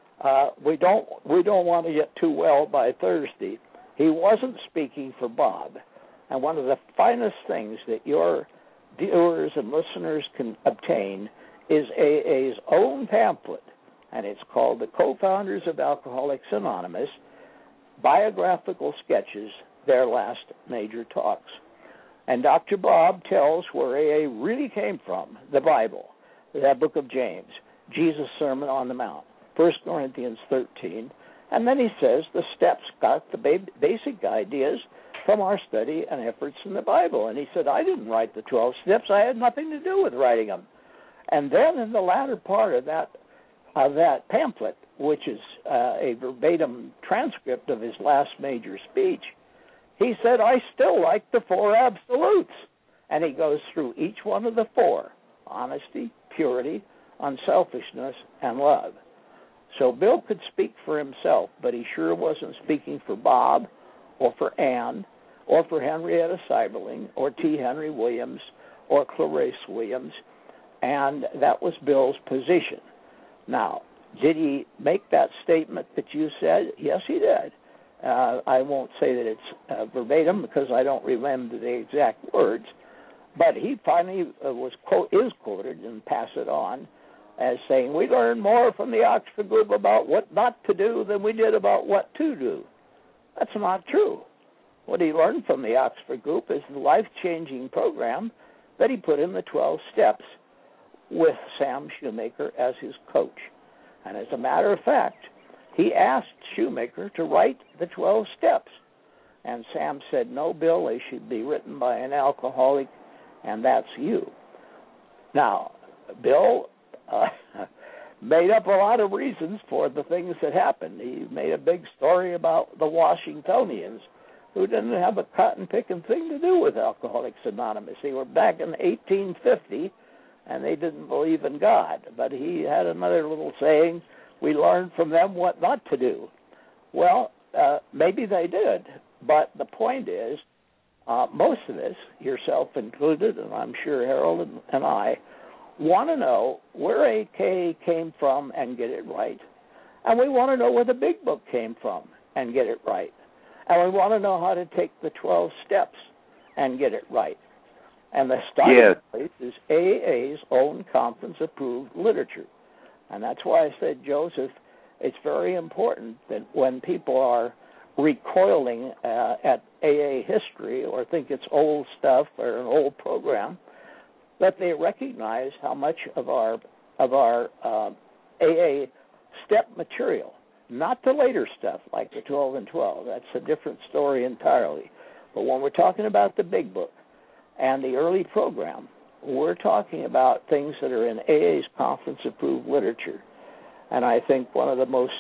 we don't want to get too well by Thursday, he wasn't speaking for Bob. And one of the finest things that your viewers and listeners can obtain is AA's own pamphlet, and it's called The Co-Founders of Alcoholics Anonymous, Biographical Sketches, Their Last Major Talks. And Dr. Bob tells where AA really came from, the Bible, that book of James, Jesus' Sermon on the Mount, 1 Corinthians 13, and then he says the steps got the basic ideas from our study and efforts in the Bible. And he said, I didn't write the 12 steps. I had nothing to do with writing them. And then in the latter part of that pamphlet, which is a verbatim transcript of his last major speech, he said, I still like the Four Absolutes. And he goes through each one of the four: honesty, purity, unselfishness, and love. So Bill could speak for himself, but he sure wasn't speaking for Bob or for Ann or for Henrietta Seiberling or T. Henry Williams or Clarice Williams, and that was Bill's position. Now, did he make that statement that you said? Yes, he did. I won't say that it's verbatim because I don't remember the exact words, but he finally is quoted and pass it on as saying, we learned more from the Oxford Group about what not to do than we did about what to do. That's not true. What he learned from the Oxford Group is the life-changing program that he put in the 12 steps with Sam Shoemaker as his coach. And as a matter of fact, he asked Shoemaker to write the 12 steps. And Sam said, no, Bill, they should be written by an alcoholic, and that's you. Now, Bill made up a lot of reasons for the things that happened. He made a big story about the Washingtonians, who didn't have a cotton-picking thing to do with Alcoholics Anonymous. They were back in 1850, and they didn't believe in God. But he had another little saying, we learned from them what not to do. Well, maybe they did, but the point is, most of us, yourself included, and I'm sure Harold and I, want to know where AK came from and get it right. And we want to know where the Big Book came from and get it right. And we want to know how to take the 12 steps and get it right. And the starting place is AA's own conference-approved literature. And that's why I said, Joseph, it's very important that when people are recoiling at AA history or think it's old stuff or an old program, that they recognize how much of our AA step material, not the later stuff like the 12 and 12, that's a different story entirely. But when we're talking about the big book and the early program, we're talking about things that are in AA's conference-approved literature. And I think one of the most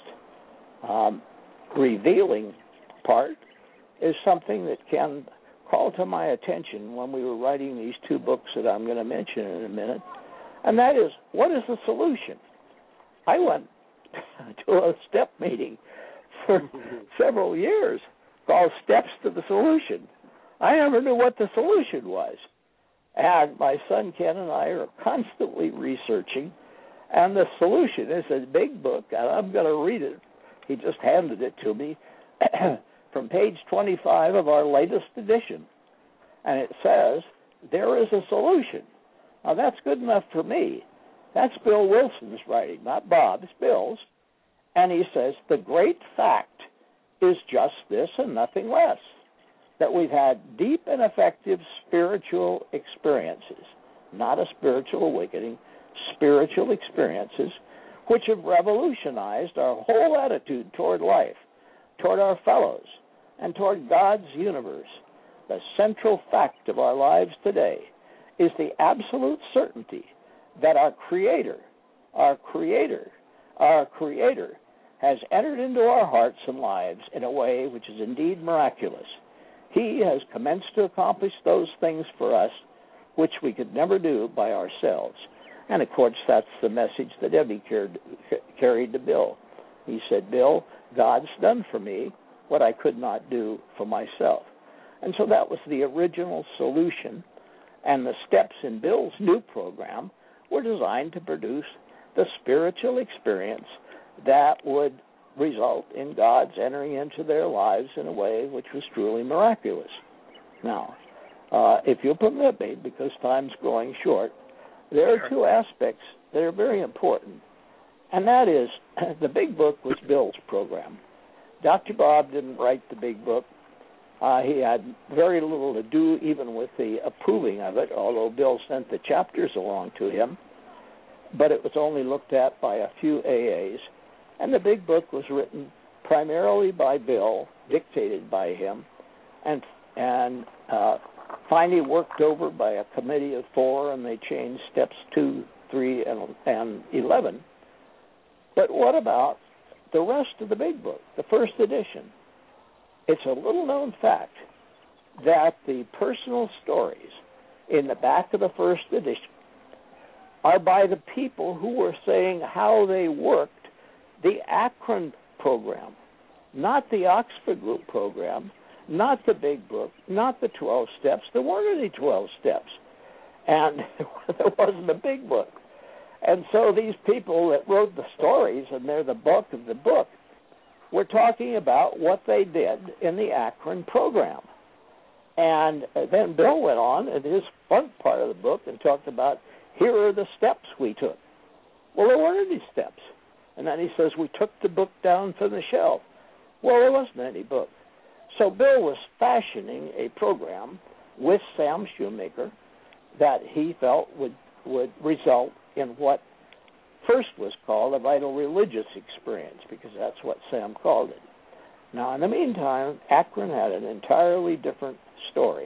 revealing part is something that Ken called to my attention when we were writing these two books that I'm going to mention in a minute, and that is, what is the solution? I went to a step meeting for several years called Steps to the Solution. I never knew what the solution was. And my son Ken and I are constantly researching, and the solution is a big book, and I'm going to read it. He just handed it to me from page 25 of our latest edition. And it says, there is a solution. Now, that's good enough for me. That's Bill Wilson's writing, not Bob's, Bill's. And he says, the great fact is just this and nothing less, that we've had deep and effective spiritual experiences, not a spiritual awakening, spiritual experiences, which have revolutionized our whole attitude toward life, toward our fellows, and toward God's universe. The central fact of our lives today is the absolute certainty that our Creator has entered into our hearts and lives in a way which is indeed miraculous. He has commenced to accomplish those things for us which we could never do by ourselves. And, of course, that's the message that Debbie carried to Bill. He said, Bill, God's done for me what I could not do for myself. And so that was the original solution, and the steps in Bill's new program were designed to produce the spiritual experience that would result in God's entering into their lives in a way which was truly miraculous. Now, if you'll permit me, because time's growing short, there are two aspects that are very important, and that is the big book was Bill's program. Dr. Bob didn't write the big book. He had very little to do even with the approving of it, although Bill sent the chapters along to him, but it was only looked at by a few AAs. And the big book was written primarily by Bill, dictated by him, and finally worked over by a committee of 4, and they changed steps 2, 3, and 11. But what about the rest of the big book, the first edition? It's a little-known fact that the personal stories in the back of the first edition are by the people who were saying how they worked the Akron program, not the Oxford Group program, not the big book, not the 12 steps. There weren't any 12 steps, and there wasn't a big book. And so these people that wrote the stories, and they're the bulk of the book, were talking about what they did in the Akron program. And then Bill went on in his front part of the book and talked about, here are the steps we took. Well, there weren't any steps. And then he says, we took the book down from the shelf. Well, there wasn't any book. So Bill was fashioning a program with Sam Shoemaker that he felt would result in what first was called a vital religious experience, because that's what Sam called it. Now, in the meantime, Akron had an entirely different story.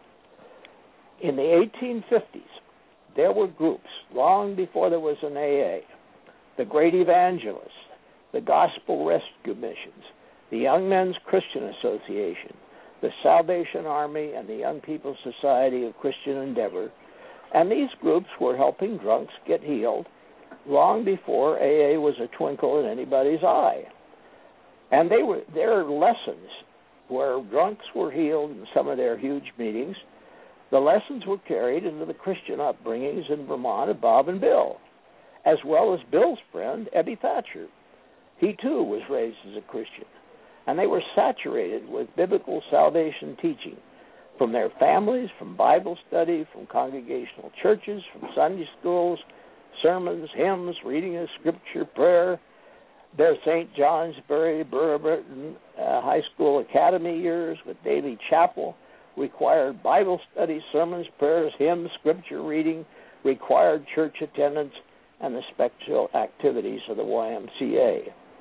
In the 1850s, there were groups, long before there was an AA, the Great Evangelists, the Gospel Rescue Missions, the Young Men's Christian Association, the Salvation Army, and the Young People's Society of Christian Endeavor. And these groups were helping drunks get healed long before AA was a twinkle in anybody's eye. And their lessons, where drunks were healed in some of their huge meetings, the lessons were carried into the Christian upbringings in Vermont of Bob and Bill, as well as Bill's friend, Ebby Thatcher. He, too, was raised as a Christian. And they were saturated with biblical salvation teaching from their families, from Bible study, from congregational churches, from Sunday schools, sermons, hymns, reading of Scripture, prayer. their St. Johnsbury, Brereton High School Academy years with daily chapel, required Bible study, sermons, prayers, hymns, scripture reading, required church attendance, and the special activities of the YMCA.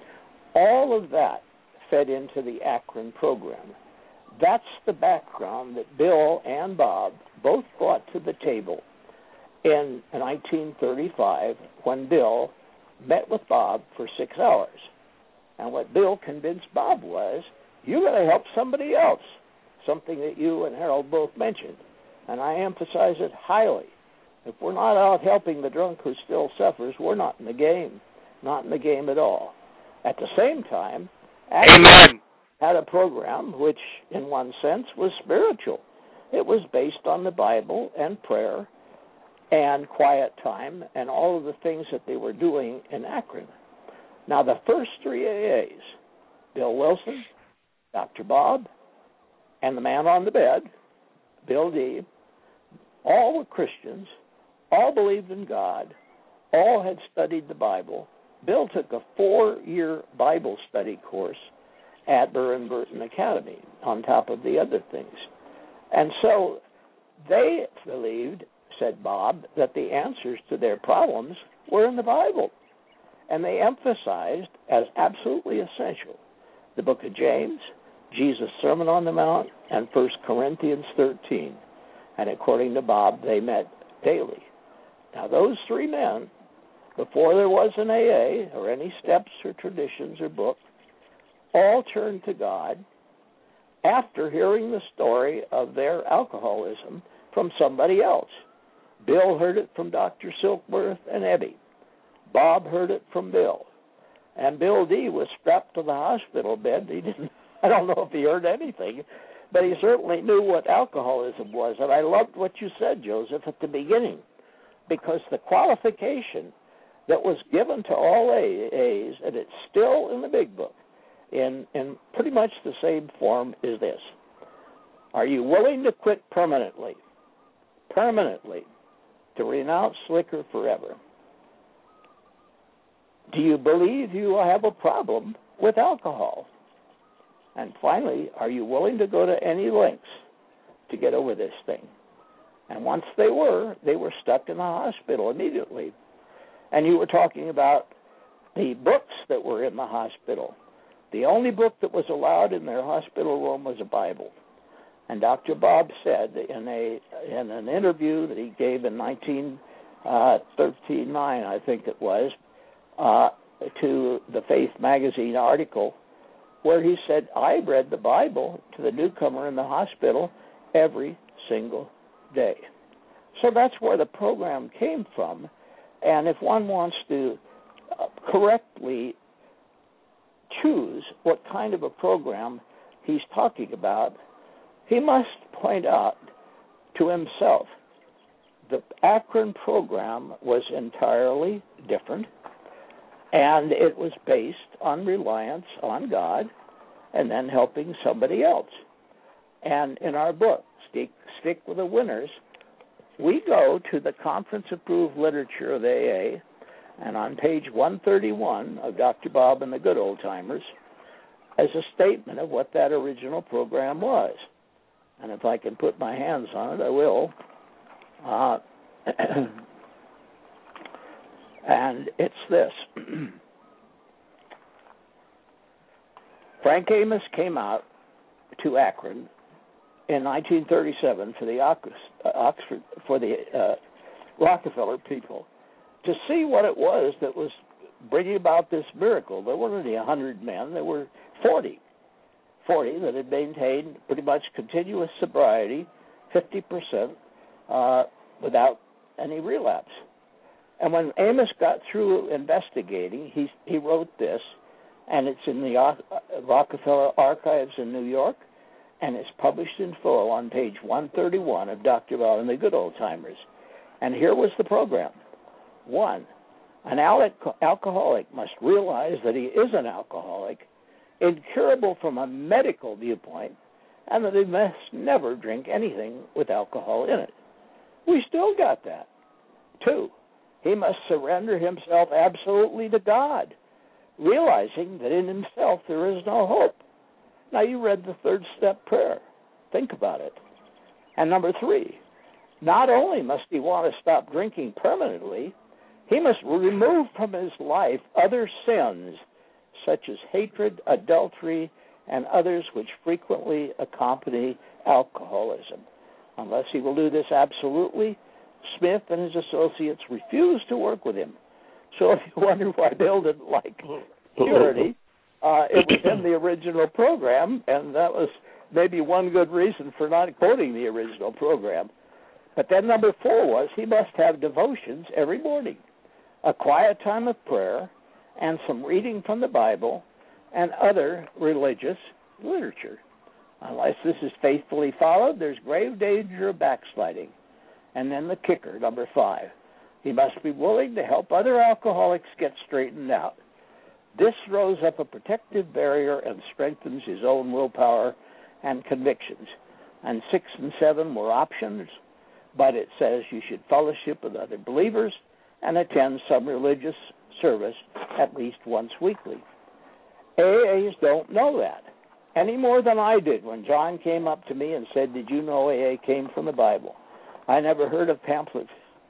All of that fed into the Akron program. That's the background that Bill and Bob both brought to the table in 1935 when Bill met with Bob for 6 hours. And what Bill convinced Bob was, you got to help somebody else, something that you and Harold both mentioned. And I emphasize it highly. If we're not out helping the drunk who still suffers, we're not in the game. Not in the game at all. At the same time, Amen. had a program which, in one sense, was spiritual. It was based on the Bible and prayer and quiet time and all of the things that they were doing in Akron. Now, the first 3 AAs, Bill Wilson, Dr. Bob, and the man on the bed, Bill D., all were Christians, all believed in God, all had studied the Bible. Bill took a 4-year Bible study course at Burr&Burton Academy on top of the other things. And so they believed, said Bob, that the answers to their problems were in the Bible. And they emphasized as absolutely essential the book of James, Jesus' Sermon on the Mount, and 1 Corinthians 13. And according to Bob, they met daily. Now, those 3 men, before there was an AA or any steps or traditions or book, all turned to God after hearing the story of their alcoholism from somebody else. Bill heard it from Dr. Silkworth and Ebby. Bob heard it from Bill. And Bill D. was strapped to the hospital bed. I don't know if he heard anything, but he certainly knew what alcoholism was. And I loved what you said, Joseph, at the beginning, because the qualification that was given to all AAs, and it's still in the big book, in pretty much the same form, is this. Are you willing to quit permanently, to renounce liquor forever? Do you believe you will have a problem with alcohol? And finally, are you willing to go to any lengths to get over this thing? And once they were stuck in the hospital immediately. And you were talking about the books that were in the hospital. The only book that was allowed in their hospital room was a Bible. And Dr. Bob said in an interview that he gave in 1913-9, I think it was, to the Faith magazine article, where he said, I read the Bible to the newcomer in the hospital every single day. So that's where the program came from. And if one wants to correctly choose what kind of a program he's talking about, he must point out to himself the Akron program was entirely different, and it was based on reliance on God and then helping somebody else. And in our book, Stick with the Winners, we go to the conference-approved literature of AA, and on page 131 of Dr. Bob and the Good Old Timers, as a statement of what that original program was. And if I can put my hands on it, I will. And it's this. Frank Amos came out to Akron in 1937 for the Rockefeller people to see what it was that was bringing about this miracle. There weren't only 100 men. There were 40 that had maintained pretty much continuous sobriety, 50%, without any relapse. And when Amos got through investigating, he wrote this, and it's in the Rockefeller Archives in New York, and it's published in full on page 131 of Dr. Bob and the Good Old Timers. And here was the program. 1, an alcoholic must realize that he is an alcoholic, incurable from a medical viewpoint, and that he must never drink anything with alcohol in it. We still got that. 2, he must surrender himself absolutely to God, realizing that in himself there is no hope. Now, you read the third step prayer. Think about it. And number 3, not only must he want to stop drinking permanently, he must remove from his life other sins, such as hatred, adultery, and others which frequently accompany alcoholism. Unless he will do this absolutely, Smith and his associates refuse to work with him. So if you wonder why Bill didn't like purity, it was in the original program, and that was maybe one good reason for not quoting the original program. But then number 4 was he must have devotions every morning, a quiet time of prayer, and some reading from the Bible and other religious literature. Unless this is faithfully followed, there's grave danger of backsliding. And then the kicker, number 5, he must be willing to help other alcoholics get straightened out. This throws up a protective barrier and strengthens his own willpower and convictions. And 6 and 7 were options, but it says you should fellowship with other believers and attend some religious service at least once weekly. AAs don't know that any more than I did when John came up to me and said, "Did you know AA came from the Bible?" I never heard of pamphlet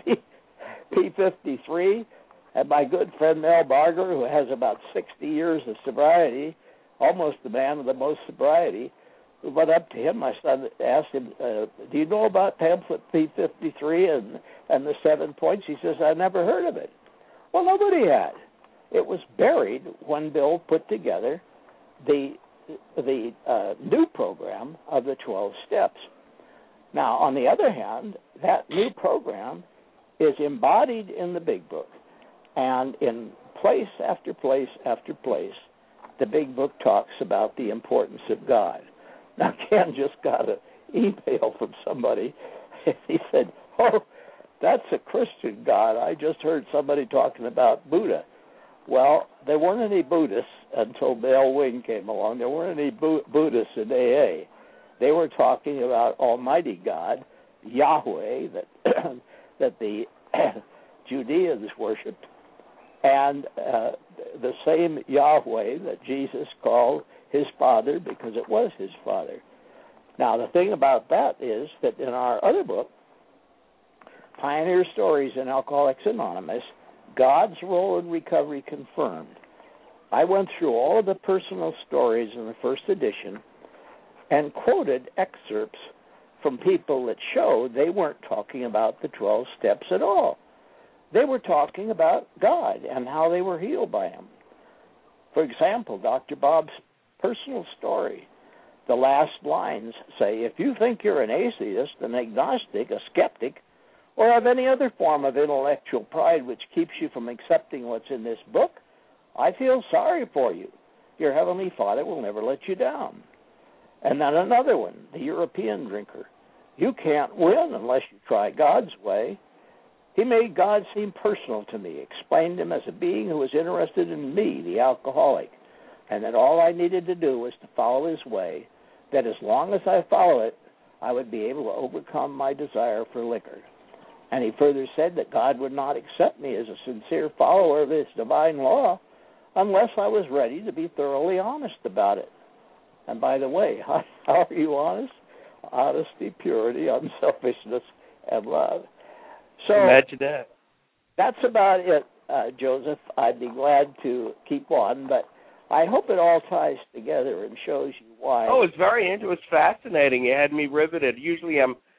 P53, and my good friend Mel Barger, who has about 60 years of sobriety, almost the man with the most sobriety, who went up to him. My son asked him, "Do you know about pamphlet P53 and the 7 points?" He says, "I never heard of it." Well, nobody had. It was buried when Bill put together the new program of the 12 steps. Now, on the other hand, that new program is embodied in the Big Book, and in place after place after place, the Big Book talks about the importance of God. Now, Ken just got an email from somebody, and he said, "Oh, that's a Christian God. I just heard somebody talking about Buddha." Well, there weren't any Buddhists until Dale Wing came along. There weren't any Buddhists in AA. They were talking about Almighty God, Yahweh, that the Judeans worshipped, and the same Yahweh that Jesus called his Father because it was his Father. Now, the thing about that is that in our other book, Pioneer Stories in Alcoholics Anonymous, God's Role in Recovery Confirmed, I went through all of the personal stories in the first edition and quoted excerpts from people that showed they weren't talking about the 12 steps at all. They were talking about God and how they were healed by him. For example, Dr. Bob's personal story, the last lines say, "If you think you're an atheist, an agnostic, a skeptic, or have any other form of intellectual pride which keeps you from accepting what's in this book, I feel sorry for you. Your Heavenly Father will never let you down." And then another one, the European drinker. "You can't win unless you try God's way. He made God seem personal to me, explained him as a being who was interested in me, the alcoholic, and that all I needed to do was to follow his way, that as long as I follow it, I would be able to overcome my desire for liquor." And he further said that God would not accept me as a sincere follower of his divine law unless I was ready to be thoroughly honest about it. And by the way, how are you honest? Honesty, purity, unselfishness, and love. So imagine that. That's about it, Joseph. I'd be glad to keep on, but I hope it all ties together and shows you why. Oh, it's very interesting. It was fascinating. It had me riveted. Usually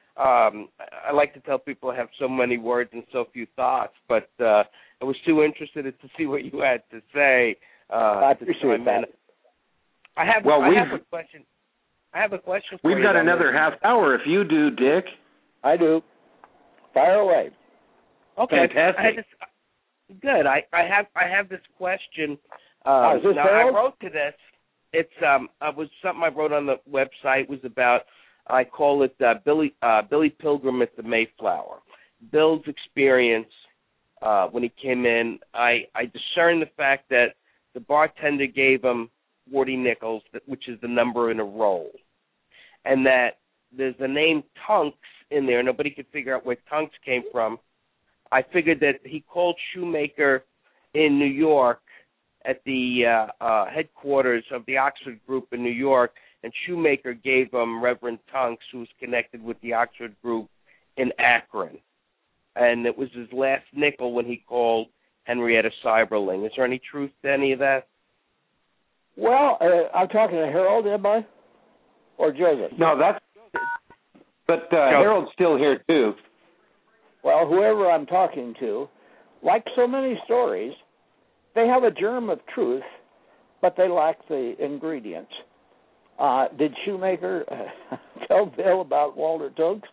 I like to tell people I have so many words and so few thoughts, but I was too interested to see what you had to say. I appreciate that. I have a question. I have a question for you. We've got another half hour if you do, Dick. I do. Fire away. Okay. Fantastic. Good. I have this question. Is this now Harold? I wrote to this. It's was something I wrote on the website. It was about, I call it Billy Pilgrim at the Mayflower. Bill's experience when he came in. I discerned the fact that the bartender gave him 40 nickels, which is the number in a roll, and that there's the name Tunks in there. Nobody could figure out where Tunks came from. I figured that he called Shoemaker in New York at the headquarters of the Oxford Group in New York, and Shoemaker gave him Reverend Tunks, who was connected with the Oxford Group in Akron. And it was his last nickel when he called Henrietta Seiberling. Is there any truth to any of that? Well, I'm talking to Harold, am I? Or Joseph? No, but Harold's still here, too. Well, whoever I'm talking to, like so many stories, they have a germ of truth, but they lack the ingredients. Did Shoemaker tell Bill about Walter Tunks?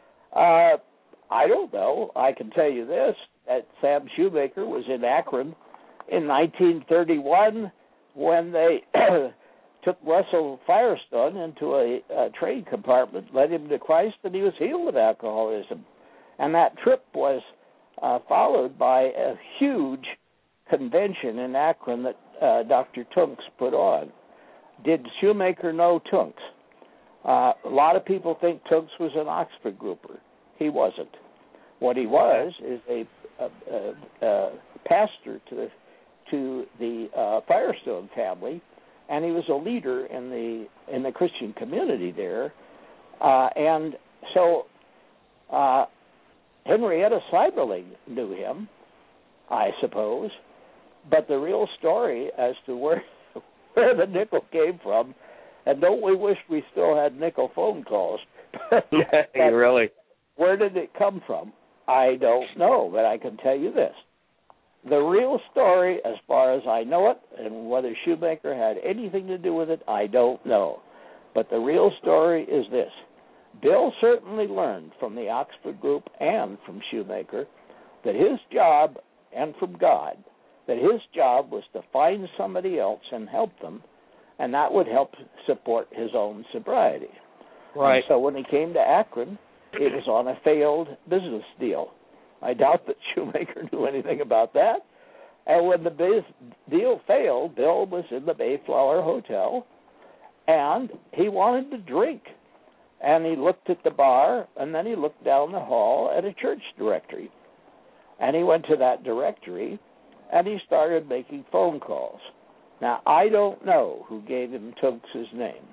I don't know. I can tell you this, that Sam Shoemaker was in Akron in 1931 when they took Russell Firestone into a train compartment, led him to Christ, and he was healed of alcoholism. And that trip was followed by a huge convention in Akron that Dr. Tunks put on. Did Shoemaker know Tunks? A lot of people think Tunks was an Oxford grouper. He wasn't. What he was is a pastor to the Firestone family, and he was a leader in the Christian community there. And so Henrietta Seiberling knew him, I suppose, but the real story as to where the nickel came from, and don't we wish we still had nickel phone calls? Really? Where did it come from? I don't know, but I can tell you this. The real story, as far as I know it, and whether Shoemaker had anything to do with it, I don't know. But the real story is this. Bill certainly learned from the Oxford Group and from Shoemaker that his job, and from God, that his job was to find somebody else and help them, and that would help support his own sobriety. Right. And so when he came to Akron, it was on a failed business deal. I doubt that Shoemaker knew anything about that. And when the deal failed, Bill was in the Mayflower Hotel, and he wanted to drink. And he looked at the bar, and then he looked down the hall at a church directory. And he went to that directory, and he started making phone calls. Now, I don't know who gave him Tunks' name.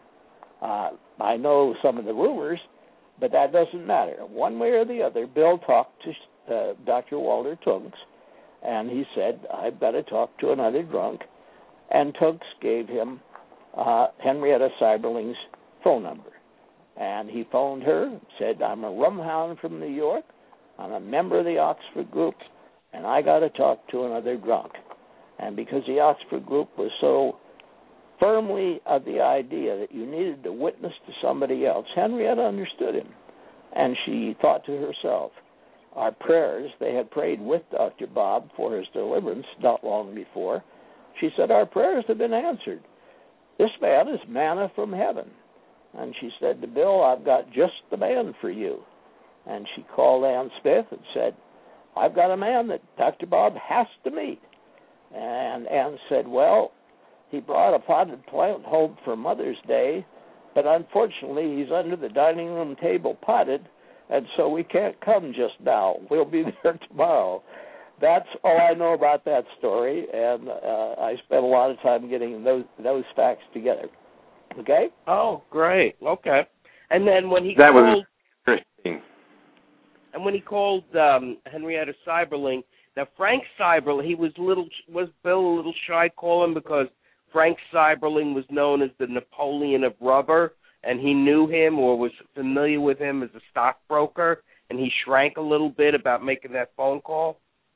I know some of the rumors, but that doesn't matter. One way or the other, Bill talked to Dr. Walter Tunks, and he said, I've got to talk to another drunk. And Tunks gave him Henrietta Seiberling's phone number. And he phoned her, said, I'm a rumhound from New York. I'm a member of the Oxford Group, and I got to talk to another drunk. And because the Oxford Group was so firmly of the idea that you needed to witness to somebody else, Henrietta understood him. And she thought to herself, our prayers, they had prayed with Dr. Bob for his deliverance not long before. She said, our prayers have been answered. This man is manna from heaven. And she said to Bill, I've got just the man for you. And she called Ann Smith and said, I've got a man that Dr. Bob has to meet. And Ann said, well, he brought a potted plant home for Mother's Day, but unfortunately he's under the dining room table potted, and so we can't come just now. We'll be there tomorrow. That's all I know about that story, and I spent a lot of time getting those facts together. Okay? Oh, great. Okay. And then when he that called, was interesting. And when he called Henrietta Seiberling, now Frank Seiberling, was Bill a little shy calling because Frank Seiberling was known as the Napoleon of rubber, and he knew him or was familiar with him as a stockbroker, and he shrank a little bit about making that phone call?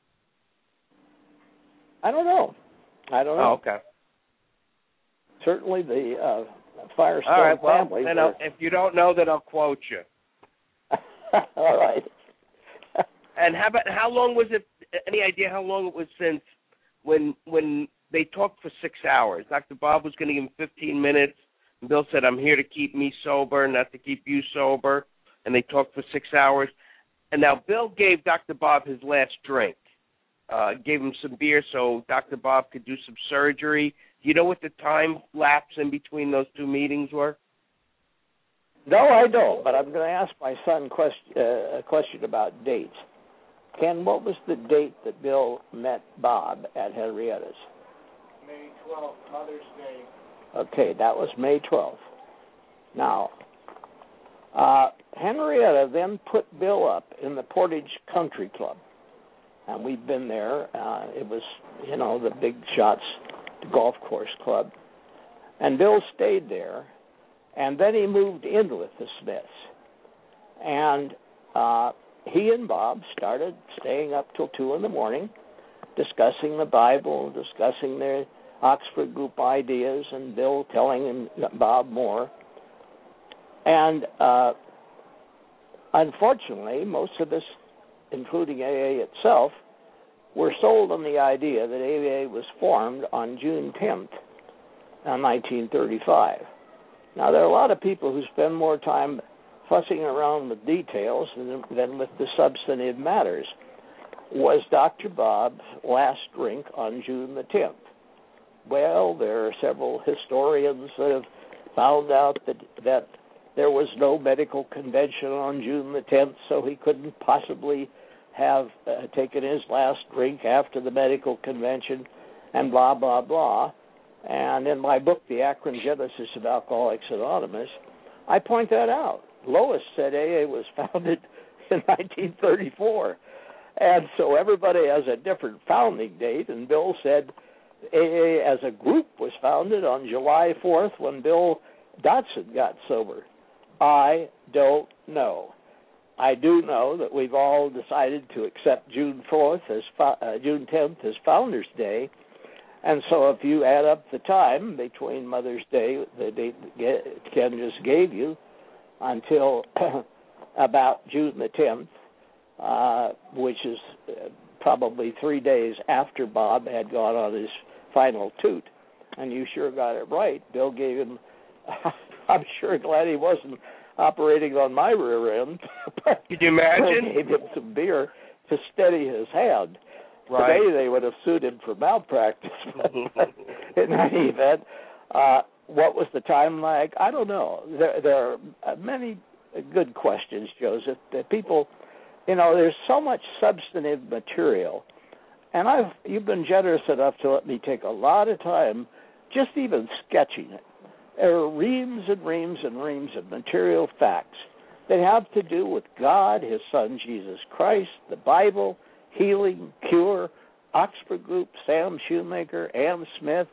I don't know. Oh, okay. Certainly the Firestone all right, well, family. Then if you don't know, then I'll quote you. All right. And how long was it? Any idea how long it was since when they talked for 6 hours? Dr. Bob was going to give him 15 minutes. And Bill said, I'm here to keep me sober, not to keep you sober. And they talked for 6 hours. And now Bill gave Dr. Bob his last drink, gave him some beer so Dr. Bob could do some surgery. Do you know what the time lapse in between those two meetings were? No, I don't, but I'm going to ask my son a question about dates. Ken, what was the date that Bill met Bob at Henrietta's? May 12th, Mother's Day. Okay, that was May 12th. Now, Henrietta then put Bill up in the Portage Country Club, and we've been there. It was, the Big Shots Golf Course Club, and Bill stayed there, and then he moved in with the Smiths, and he and Bob started staying up till 2 in the morning, discussing the Bible, discussing their Oxford group ideas, and Bill telling Bob more. And unfortunately, most of us, including AA itself, were sold on the idea that AA was formed on June 10th, 1935. Now, there are a lot of people who spend more time fussing around with details than with the substantive matters. Was Dr. Bob's last drink on June the 10th? Well, there are several historians that have found out that there was no medical convention on June the 10th, so he couldn't possibly have taken his last drink after the medical convention, and blah, blah, blah. And in my book, The Akron Genesis of Alcoholics Anonymous, I point that out. Lois said AA was founded in 1934. And so everybody has a different founding date, and Bill said AA as a group was founded on July 4th when Bill Dotson got sober. I don't know. I do know that we've all decided to accept June 10th as Founders Day, and so if you add up the time between Mother's Day, the date that Ken just gave you, until about June the 10th, which is probably 3 days after Bob had gone on his final toot, and you sure got it right. Bill gave him, I'm sure glad he wasn't operating on my rear end. Could you imagine? Bill gave him some beer to steady his hand. Right. Today they would have sued him for malpractice. In any event, what was the time lag? I don't know. There are many good questions, Joseph, that people, there's so much substantive material. And you've been generous enough to let me take a lot of time just even sketching it. There are reams and reams and reams of material facts that have to do with God, His Son, Jesus Christ, the Bible, healing, cure, Oxford Group, Sam Shoemaker, Ann Smith,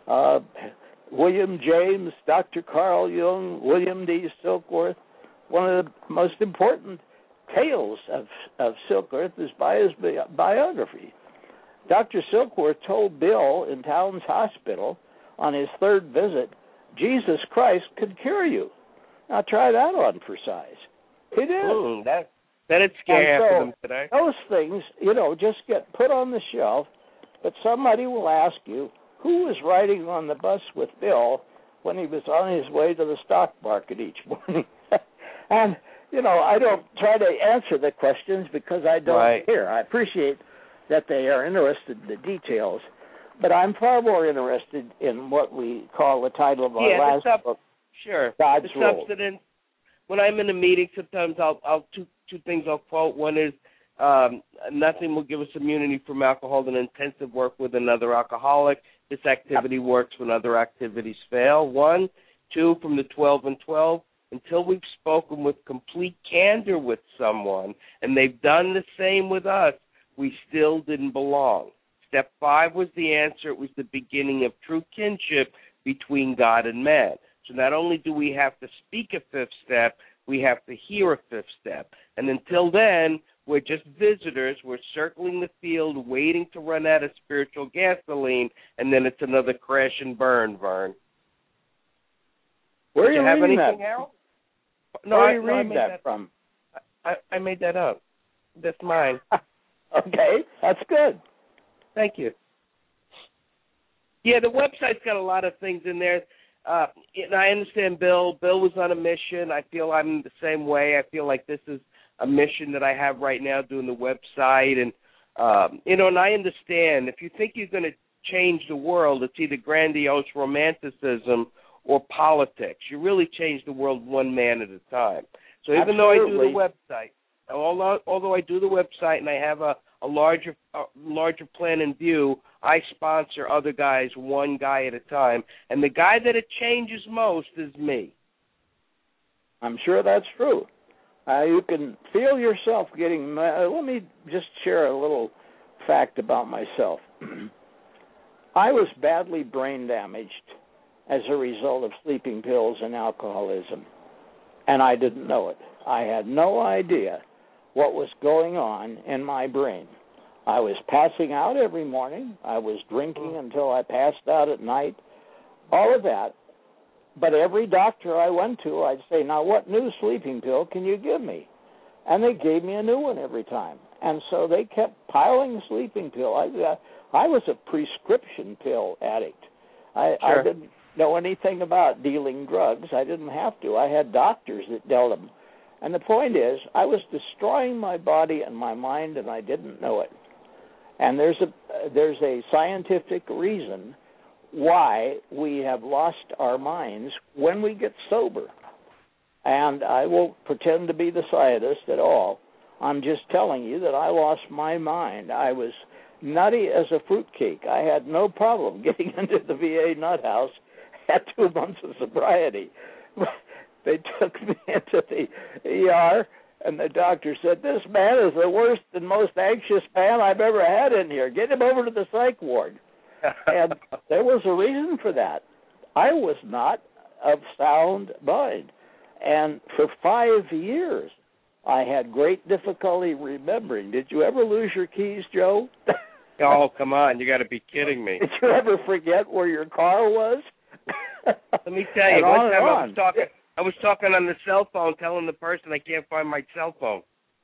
William James, Dr. Carl Jung, William D. Silkworth. One of the most important tales of Silkworth is by his biography. Dr. Silkworth told Bill in Towns Hospital on his third visit, Jesus Christ could cure you. Now try that on for size. He did. That'd scare so them today. Those things, just get put on the shelf, but somebody will ask you, who was riding on the bus with Bill when he was on his way to the stock market each morning? And, I don't try to answer the questions because I don't care. I appreciate that they are interested in the details, but I'm far more interested in what we call the title of our last book, Sure. God's The Role. substance. When I'm in a meeting, sometimes I'll two things I'll quote. One is, nothing will give us immunity from alcohol than intensive work with another alcoholic. This activity works when other activities fail. 1, 2, from the 12 and 12, until we've spoken with complete candor with someone, and they've done the same with us, we still didn't belong. Step 5 was the answer. It was the beginning of true kinship between God and man. So not only do we have to speak a fifth step, we have to hear a fifth step. And until then, we're just visitors. We're circling the field, waiting to run out of spiritual gasoline, and then it's another crash and burn, Vern. Where are you have reading anything, that? Harold? Where are you reading that from? I made that up. That's mine. Okay, that's good. Thank you. Yeah, the website's got a lot of things in there. And I understand Bill. Bill was on a mission. I feel I'm the same way. I feel like this is a mission that I have right now doing the website. And, and I understand if you think you're going to change the world, it's either grandiose romanticism or politics. You really change the world one man at a time. So even though I do the website, although I do the website and I have a a larger plan in view, I sponsor other guys one guy at a time, and the guy that it changes most is me. I'm sure that's true. You can feel yourself getting. Let me just share a little fact about myself. I was badly brain damaged as a result of sleeping pills and alcoholism, and I didn't know it. I had no idea what was going on in my brain. I was passing out every morning. I was drinking until I passed out at night, all of that. But every doctor I went to, I'd say, now what new sleeping pill can you give me? And they gave me a new one every time. And so they kept piling sleeping pill. I was a prescription pill addict. I didn't know anything about dealing drugs. I didn't have to. I had doctors that dealt them. And the point is, I was destroying my body and my mind, and I didn't know it. And there's a scientific reason why we have lost our minds when we get sober. And I won't pretend to be the scientist at all. I'm just telling you that I lost my mind. I was nutty as a fruitcake. I had no problem getting into the VA nut house at 2 months of sobriety. They took me into the ER, and the doctor said, this man is the worst and most anxious man I've ever had in here. Get him over to the psych ward. And there was a reason for that. I was not of sound mind. And for 5 years, I had great difficulty remembering. Did you ever lose your keys, Joe? Oh, come on. You got to be kidding me. Did you ever forget where your car was? Let me tell you, one time I was talking on the cell phone telling the person I can't find my cell phone.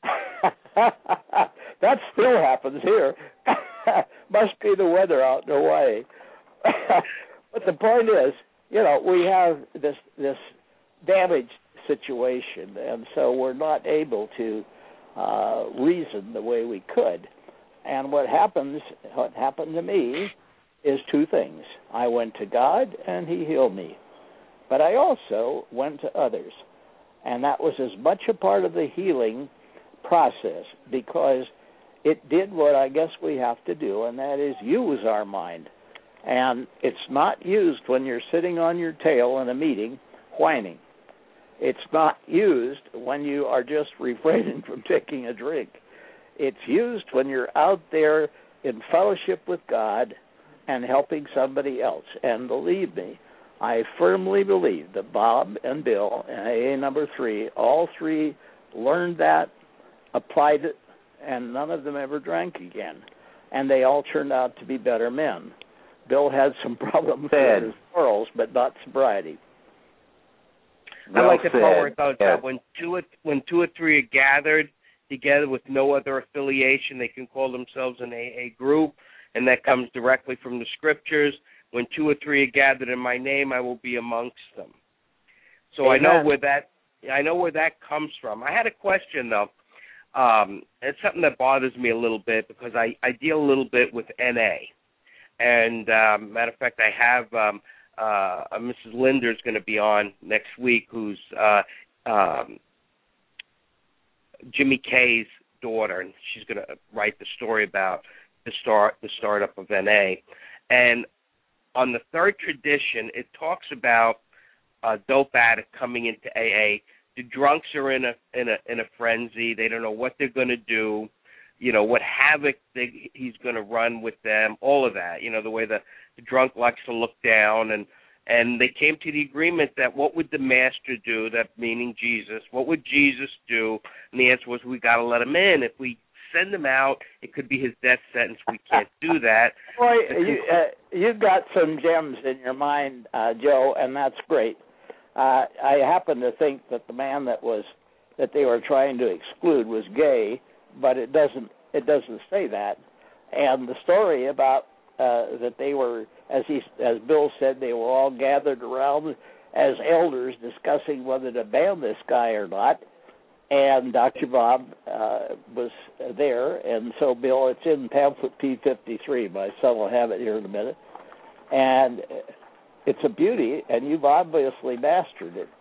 That still happens here. Must be the weather out in Hawaii. But the point is, we have this damaged situation, and so we're not able to reason the way we could. And what happened to me is two things. I went to God, and He healed me. But I also went to others. And that was as much a part of the healing process, because it did what I guess we have to do, and that is use our mind. And it's not used when you're sitting on your tail in a meeting whining. It's not used when you are just refraining from taking a drink. It's used when you're out there in fellowship with God and helping somebody else. And believe me, I firmly believe that Bob and Bill and AA number 3, all three learned that, applied it, and none of them ever drank again. And they all turned out to be better men. Bill had some problems with his morals, but not sobriety. I'd like to forward those that when two or three are gathered together with no other affiliation, they can call themselves an AA group, and that comes directly from the scriptures. When 2 or 3 are gathered in my name, I will be amongst them. So Amen. I know where that comes from. I had a question though. It's something that bothers me a little bit because I deal a little bit with NA. And matter of fact, I have Mrs. Linder's going to be on next week, who's Jimmy Kay's daughter, and she's going to write the story about the startup of NA. And on the third tradition, it talks about a dope addict coming into AA. The drunks are in a frenzy. They don't know what they're going to do. What havoc he's going to run with them. All of that. The way the drunk likes to look down, and they came to the agreement that what would the master do? That meaning Jesus. What would Jesus do? And the answer was, we got to let him in. If we send him out, it could be his death sentence. We can't do that. Boy, you've got some gems in your mind, Joe, and that's great. I happen to think that the man that they were trying to exclude was gay, but it doesn't say that. And the story about that they were, as Bill said, they were all gathered around as elders discussing whether to ban this guy or not. And Dr. Bob was there, and so, Bill, it's in pamphlet P53. My son will have it here in a minute. And it's a beauty, and you've obviously mastered it.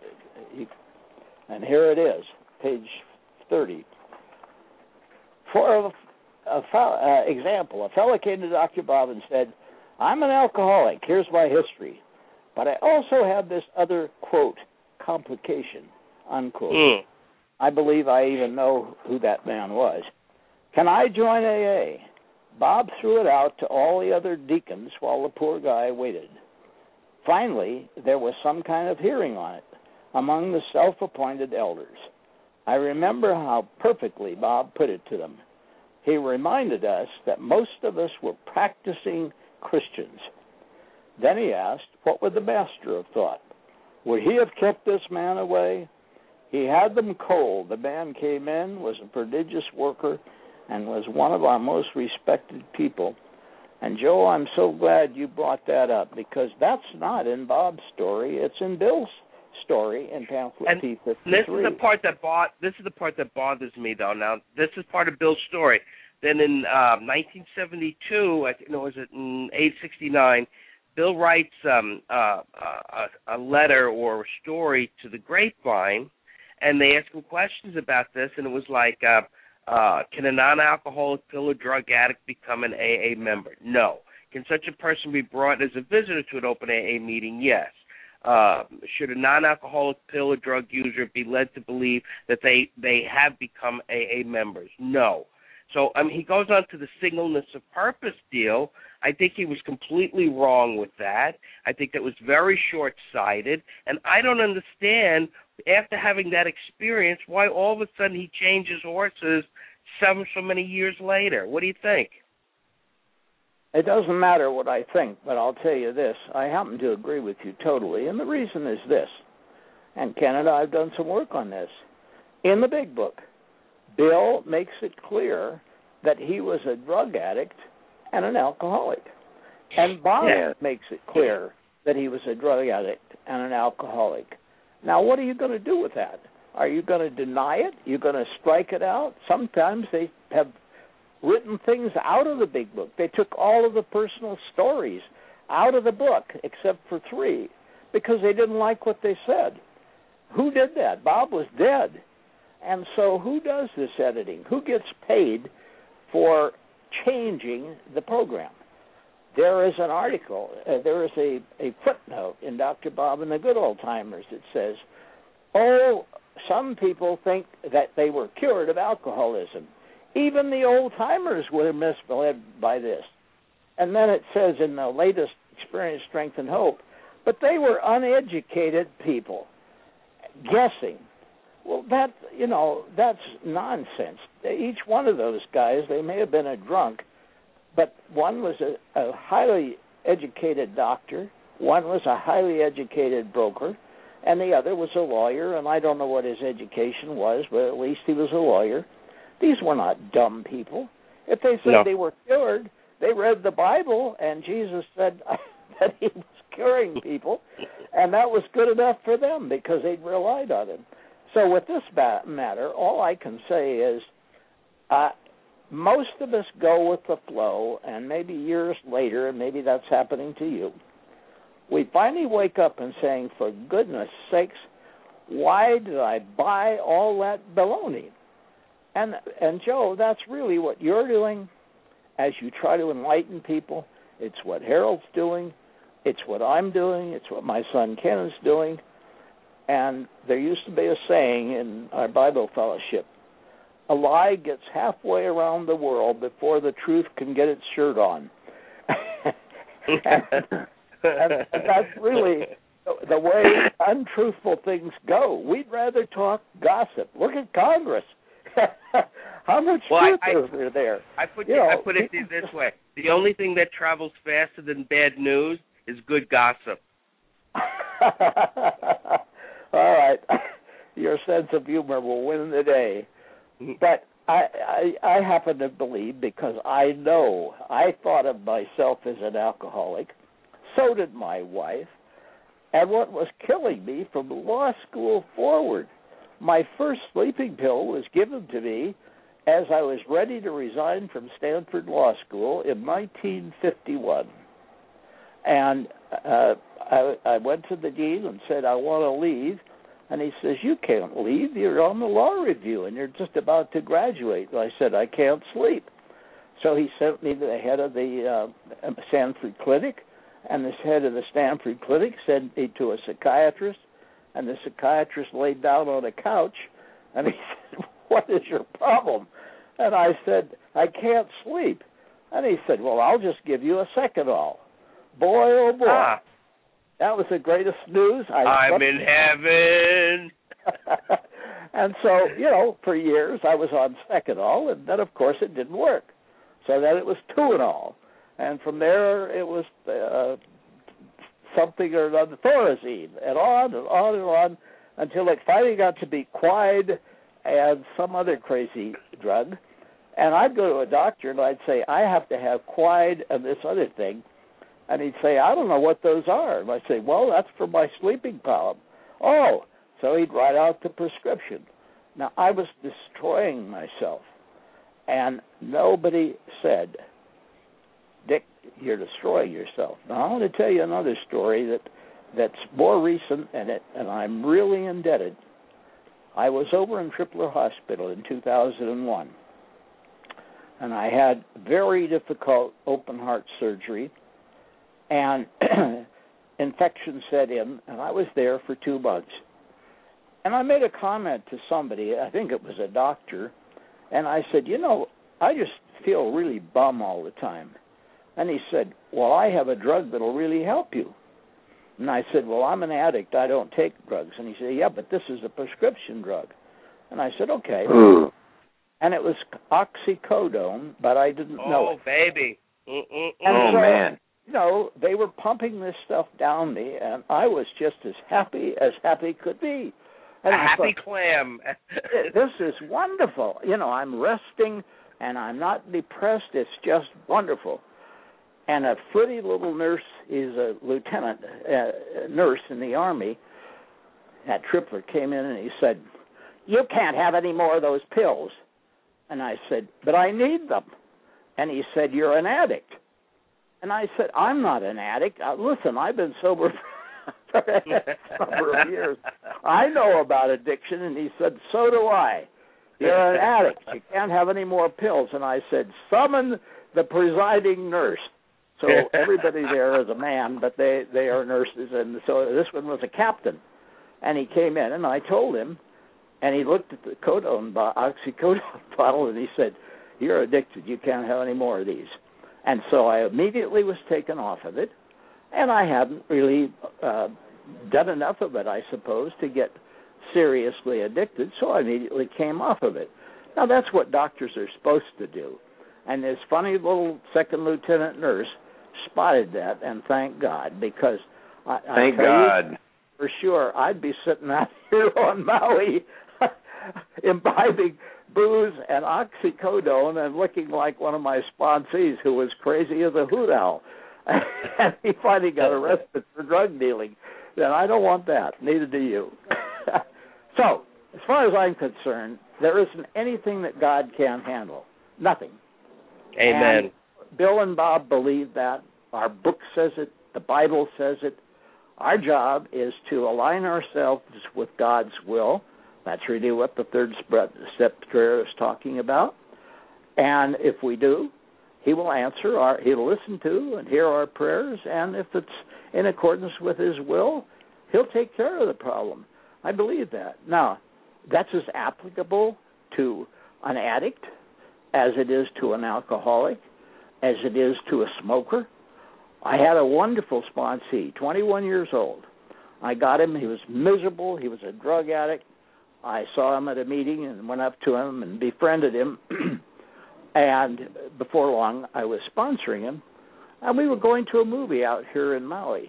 And here it is, page 30. For example. A fellow came to Dr. Bob and said, I'm an alcoholic. Here's my history. But I also have this other, quote, complication, unquote. I believe I even know who that man was. Can I join AA? Bob threw it out to all the other deacons while the poor guy waited. Finally, there was some kind of hearing on it among the self-appointed elders. I remember how perfectly Bob put it to them. He reminded us that most of us were practicing Christians. Then he asked, what would the master have thought? Would he have kept this man away? He had them cold. The man came in, was a prodigious worker, and was one of our most respected people. And, Joe, I'm so glad you brought that up, because that's not in Bob's story. It's in Bill's story in pamphlet P53. This is the part that bothers me, though. Now, this is part of Bill's story. Then in 1972, I think it was in 869, Bill writes a letter or a story to the Grapevine, and they ask him questions about this, and it was like, can a non-alcoholic pill or drug addict become an AA member? No. Can such a person be brought as a visitor to an open AA meeting? Yes. Should a non-alcoholic pill or drug user be led to believe that they have become AA members? No. So he goes on to the singleness of purpose deal. I think he was completely wrong with that. I think that was very short-sighted, and I don't understand, after having that experience, why all of a sudden he changes horses so many years later. What do you think? It doesn't matter what I think, but I'll tell you this. I happen to agree with you totally, and the reason is this. And Canada, I've done some work on this. In the big book, Bill makes it clear that he was a drug addict and an alcoholic. And Bob makes it clear that he was a drug addict and an alcoholic. Now, what are you going to do with that? Are you going to deny it? You're going to strike it out? Sometimes they have written things out of the big book. They took all of the personal stories out of the book, except for 3, because they didn't like what they said. Who did that? Bob was dead. And so who does this editing? Who gets paid for changing the program? There is an article, there is a footnote in Dr. Bob and the Good Old Timers that says, some people think that they were cured of alcoholism. Even the old timers were misled by this. And then it says in the latest Experience, Strength, and Hope, but they were uneducated people guessing. Well, that's nonsense. Each one of those guys, they may have been a drunk, but one was a highly educated doctor, one was a highly educated broker, and the other was a lawyer, and I don't know what his education was, but at least he was a lawyer. These were not dumb people. If they said they were cured, they read the Bible, and Jesus said that he was curing people, and that was good enough for them because they'd relied on him. So with this matter, all I can say is most of us go with the flow, and maybe years later, and maybe that's happening to you, we finally wake up and saying, for goodness sakes, why did I buy all that baloney? And Joe, that's really what you're doing as you try to enlighten people. It's what Harold's doing. It's what I'm doing. It's what my son Ken is doing. And there used to be a saying in our Bible fellowship, a lie gets halfway around the world before the truth can get its shirt on. and that's really the way untruthful things go. We'd rather talk gossip. Look at Congress. How much truth is there? I put it this way. The only thing that travels faster than bad news is good gossip. All right. Your sense of humor will win the day. But I happen to believe, because I know, I thought of myself as an alcoholic. So did my wife. And what was killing me from law school forward, my first sleeping pill was given to me as I was ready to resign from Stanford Law School in 1951. And I went to the dean and said, I want to leave. And he says, you can't leave. You're on the law review, and you're just about to graduate. And I said, I can't sleep. So he sent me to the head of the Stanford Clinic, and this head of the Stanford Clinic sent me to a psychiatrist, and the psychiatrist laid down on a couch, and he said, "What is your problem?" And I said, "I can't sleep." And he said, "Well, I'll just give you a Seconal." Boy, oh boy. Ah. That was the greatest news. I'm in heaven. And so, for years I was on Seconal, and then, of course, it didn't work. So then it was Tuinal. And from there it was something or another, Thorazine, and on and on and on, until it finally got to be Quide and some other crazy drug. And I'd go to a doctor, and I'd say, "I have to have Quide and this other thing." And he'd say, "I don't know what those are." And I'd say, "Well, that's for my sleeping problem." "Oh." So he'd write out the prescription. Now, I was destroying myself. And nobody said, "Dick, you're destroying yourself." Now, I want to tell you another story that's more recent, and I'm really indebted. I was over in Tripler Hospital in 2001, and I had very difficult open-heart surgery, and infection set in, and I was there for 2 months. And I made a comment to somebody, I think it was a doctor, and I said, "I just feel really bum all the time." And he said, "Well, I have a drug that'll really help you." And I said, "Well, I'm an addict. I don't take drugs." And he said, "Yeah, but this is a prescription drug." And I said, "Okay." And it was oxycodone, but I didn't know it. Oh, baby. And so, man. They were pumping this stuff down me, and I was just as happy could be. And a happy clam. This is wonderful. I'm resting, and I'm not depressed. It's just wonderful. And a pretty little nurse, is a lieutenant nurse in the Army at Tripler, came in and he said, "You can't have any more of those pills." And I said, "But I need them." And he said, "You're an addict." And I said, "I'm not an addict. Listen, I've been sober for a number of years. I know about addiction." And he said, "So do I. You're an addict. You can't have any more pills." And I said, "Summon the presiding nurse." So everybody there is a man, but they are nurses. And so this one was a captain. And he came in, and I told him, and he looked at the oxycodone bottle, and he said, "You're addicted. You can't have any more of these." And so I immediately was taken off of it, and I hadn't really done enough of it, I suppose, to get seriously addicted, so I immediately came off of it. Now, that's what doctors are supposed to do. And this funny little second lieutenant nurse spotted that, and thank God, because Thank God. For sure, I'd be sitting out here on Maui imbibing booze and oxycodone and looking like one of my sponsees who was crazy as a hoot owl. And he finally got arrested for drug dealing. And I don't want that. Neither do you. So, as far as I'm concerned, there isn't anything that God can't handle. Nothing. Amen. And Bill and Bob believe that. Our book says it. The Bible says it. Our job is to align ourselves with God's will. That's really what the third step prayer is talking about. And if we do, He will answer He'll listen to and hear our prayers, and if it's in accordance with His will, He'll take care of the problem. I believe that. Now, that's as applicable to an addict as it is to an alcoholic, as it is to a smoker. I had a wonderful sponsee, 21 years old. I got him. He was miserable. He was a drug addict. I saw him at a meeting and went up to him and befriended him. And before long, I was sponsoring him. And we were going to a movie out here in Maui.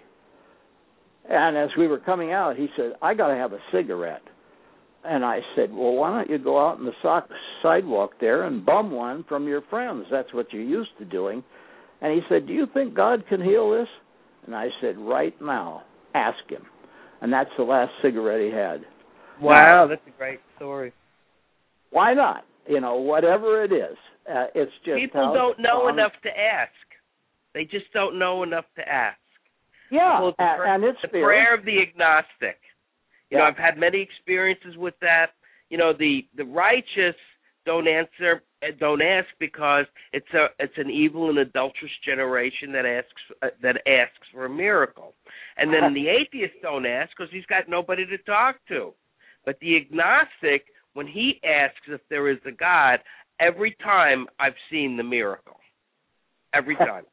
And as we were coming out, he said, "I got to have a cigarette." And I said, "Well, why don't you go out on the sidewalk there and bum one from your friends? That's what you're used to doing." And he said, "Do you think God can heal this?" And I said, "Right now, ask Him." And that's the last cigarette he had. Wow, that's a great story. Why not? Whatever it is. It's just people don't know enough to ask. They just don't know enough to ask. Yeah, and it's the prayer of the agnostic. You know, I've had many experiences with that. The righteous don't answer, don't ask because it's an evil and adulterous generation that asks for a miracle. And then the atheist don't ask because he's got nobody to talk to. But the agnostic, when he asks if there is a God, every time I've seen the miracle. Every time.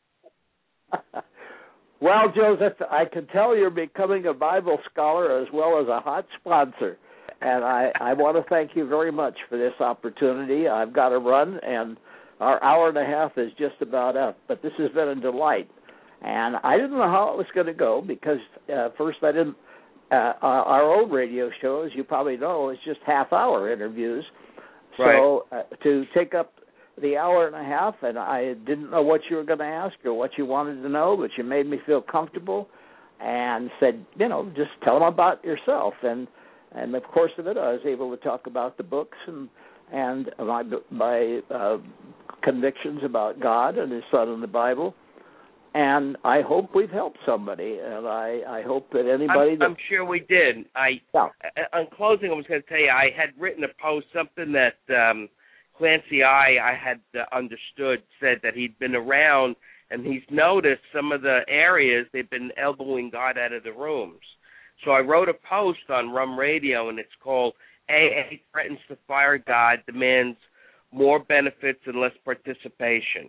Well, Joseph, I can tell you're becoming a Bible scholar as well as a hot sponsor. And I want to thank you very much for this opportunity. I've got to run, and our hour and a half is just about up. But this has been a delight. And I didn't know how it was going to go because first I didn't. Our old radio show, as you probably know, is just half-hour interviews. Right. So to take up the hour and a half, and I didn't know what you were going to ask or what you wanted to know, but you made me feel comfortable and said, just tell them about yourself. And in the course of it, I was able to talk about the books and my convictions about God and His Son and the Bible. And I hope we've helped somebody, and I hope that anybody... I'm sure we did. On closing, I was going to tell you, I had written a post, something that Clancy I had understood, said that he'd been around, and he's noticed some of the areas they've been elbowing God out of the rooms. So I wrote a post on Rum Radio, and it's called AA Threatens to Fire God, Demands More Benefits and Less Participation.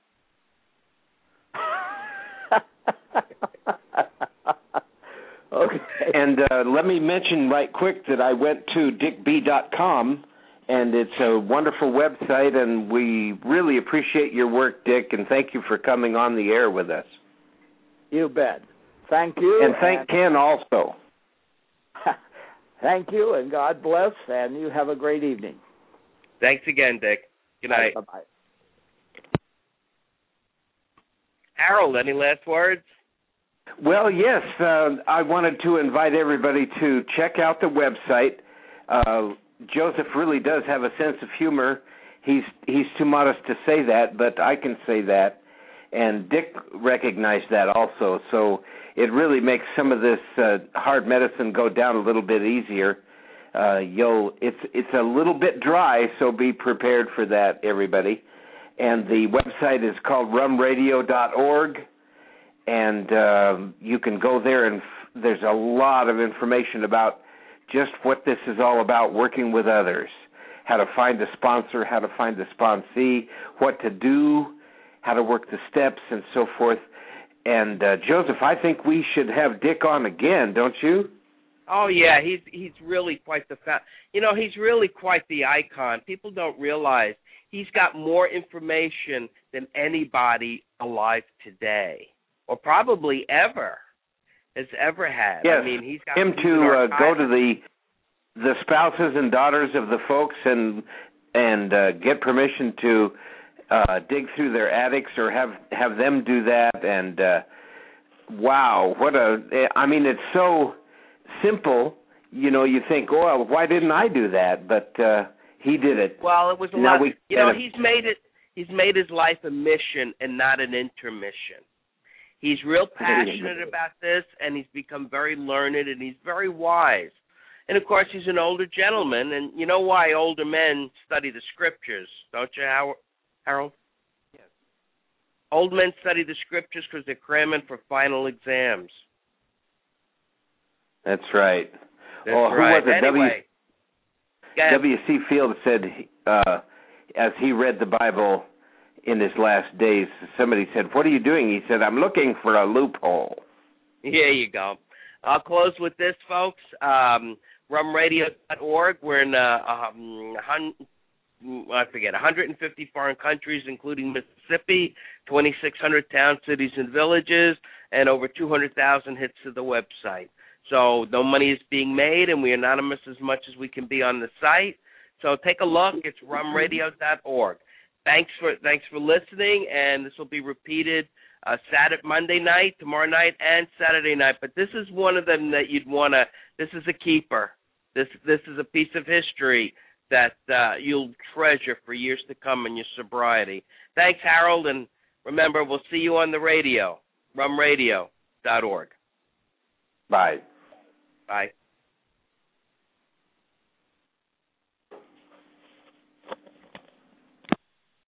Okay. And let me mention right quick that I went to dickb.com, and it's a wonderful website, and we really appreciate your work, Dick, and thank you for coming on the air with us. You bet. Thank you. And thank Ken also. Thank you, and God bless, and you have a great evening. Thanks again, Dick. Good night. Bye-bye. Harold, any last words? Well, yes. I wanted to invite everybody to check out the website. Joseph really does have a sense of humor. He's too modest to say that, but I can say that. And Dick recognized that also. So it really makes some of this hard medicine go down a little bit easier. It's a little bit dry, so be prepared for that, everybody. And the website is called rumradio.org, and you can go there, and there's a lot of information about just what this is all about, working with others, how to find a sponsor, how to find a sponsee, what to do, how to work the steps, and so forth. And, Joseph, I think we should have Dick on again, don't you? Oh, yeah, he's really quite he's really quite the icon. People don't realize he's got more information than anybody alive today, or probably ever has ever had. Yes, I mean, he's got him to go to the spouses and daughters of the folks and get permission to dig through their attics or have them do that. And wow, it's so simple. You think, oh, why didn't I do that? But he did it. Well, it was a lot. He's made his life a mission and not an intermission. He's real passionate about this, and he's become very learned, and he's very wise. And, of course, he's an older gentleman, and you know why older men study the Scriptures, don't you, Harold? Yes. Old men study the Scriptures because they're cramming for final exams. That's right. Who was it? Anyway. W.C. Fields said, as he read the Bible in his last days, somebody said, "What are you doing?" He said, "I'm looking for a loophole." There you go. I'll close with this, folks. Rumradio.org. We're in 150 foreign countries, including Mississippi, 2,600 towns, cities, and villages, and over 200,000 hits to the website. So no money is being made, and we're anonymous as much as we can be on the site. So take a look. It's rumradio.org. Thanks for listening, and this will be repeated Monday night, tomorrow night, and Saturday night. But this is one of them that you'd want to. This is a keeper. This is a piece of history that you'll treasure for years to come in your sobriety. Thanks, Harold, and remember, we'll see you on the radio. Rumradio.org. Bye. Bye.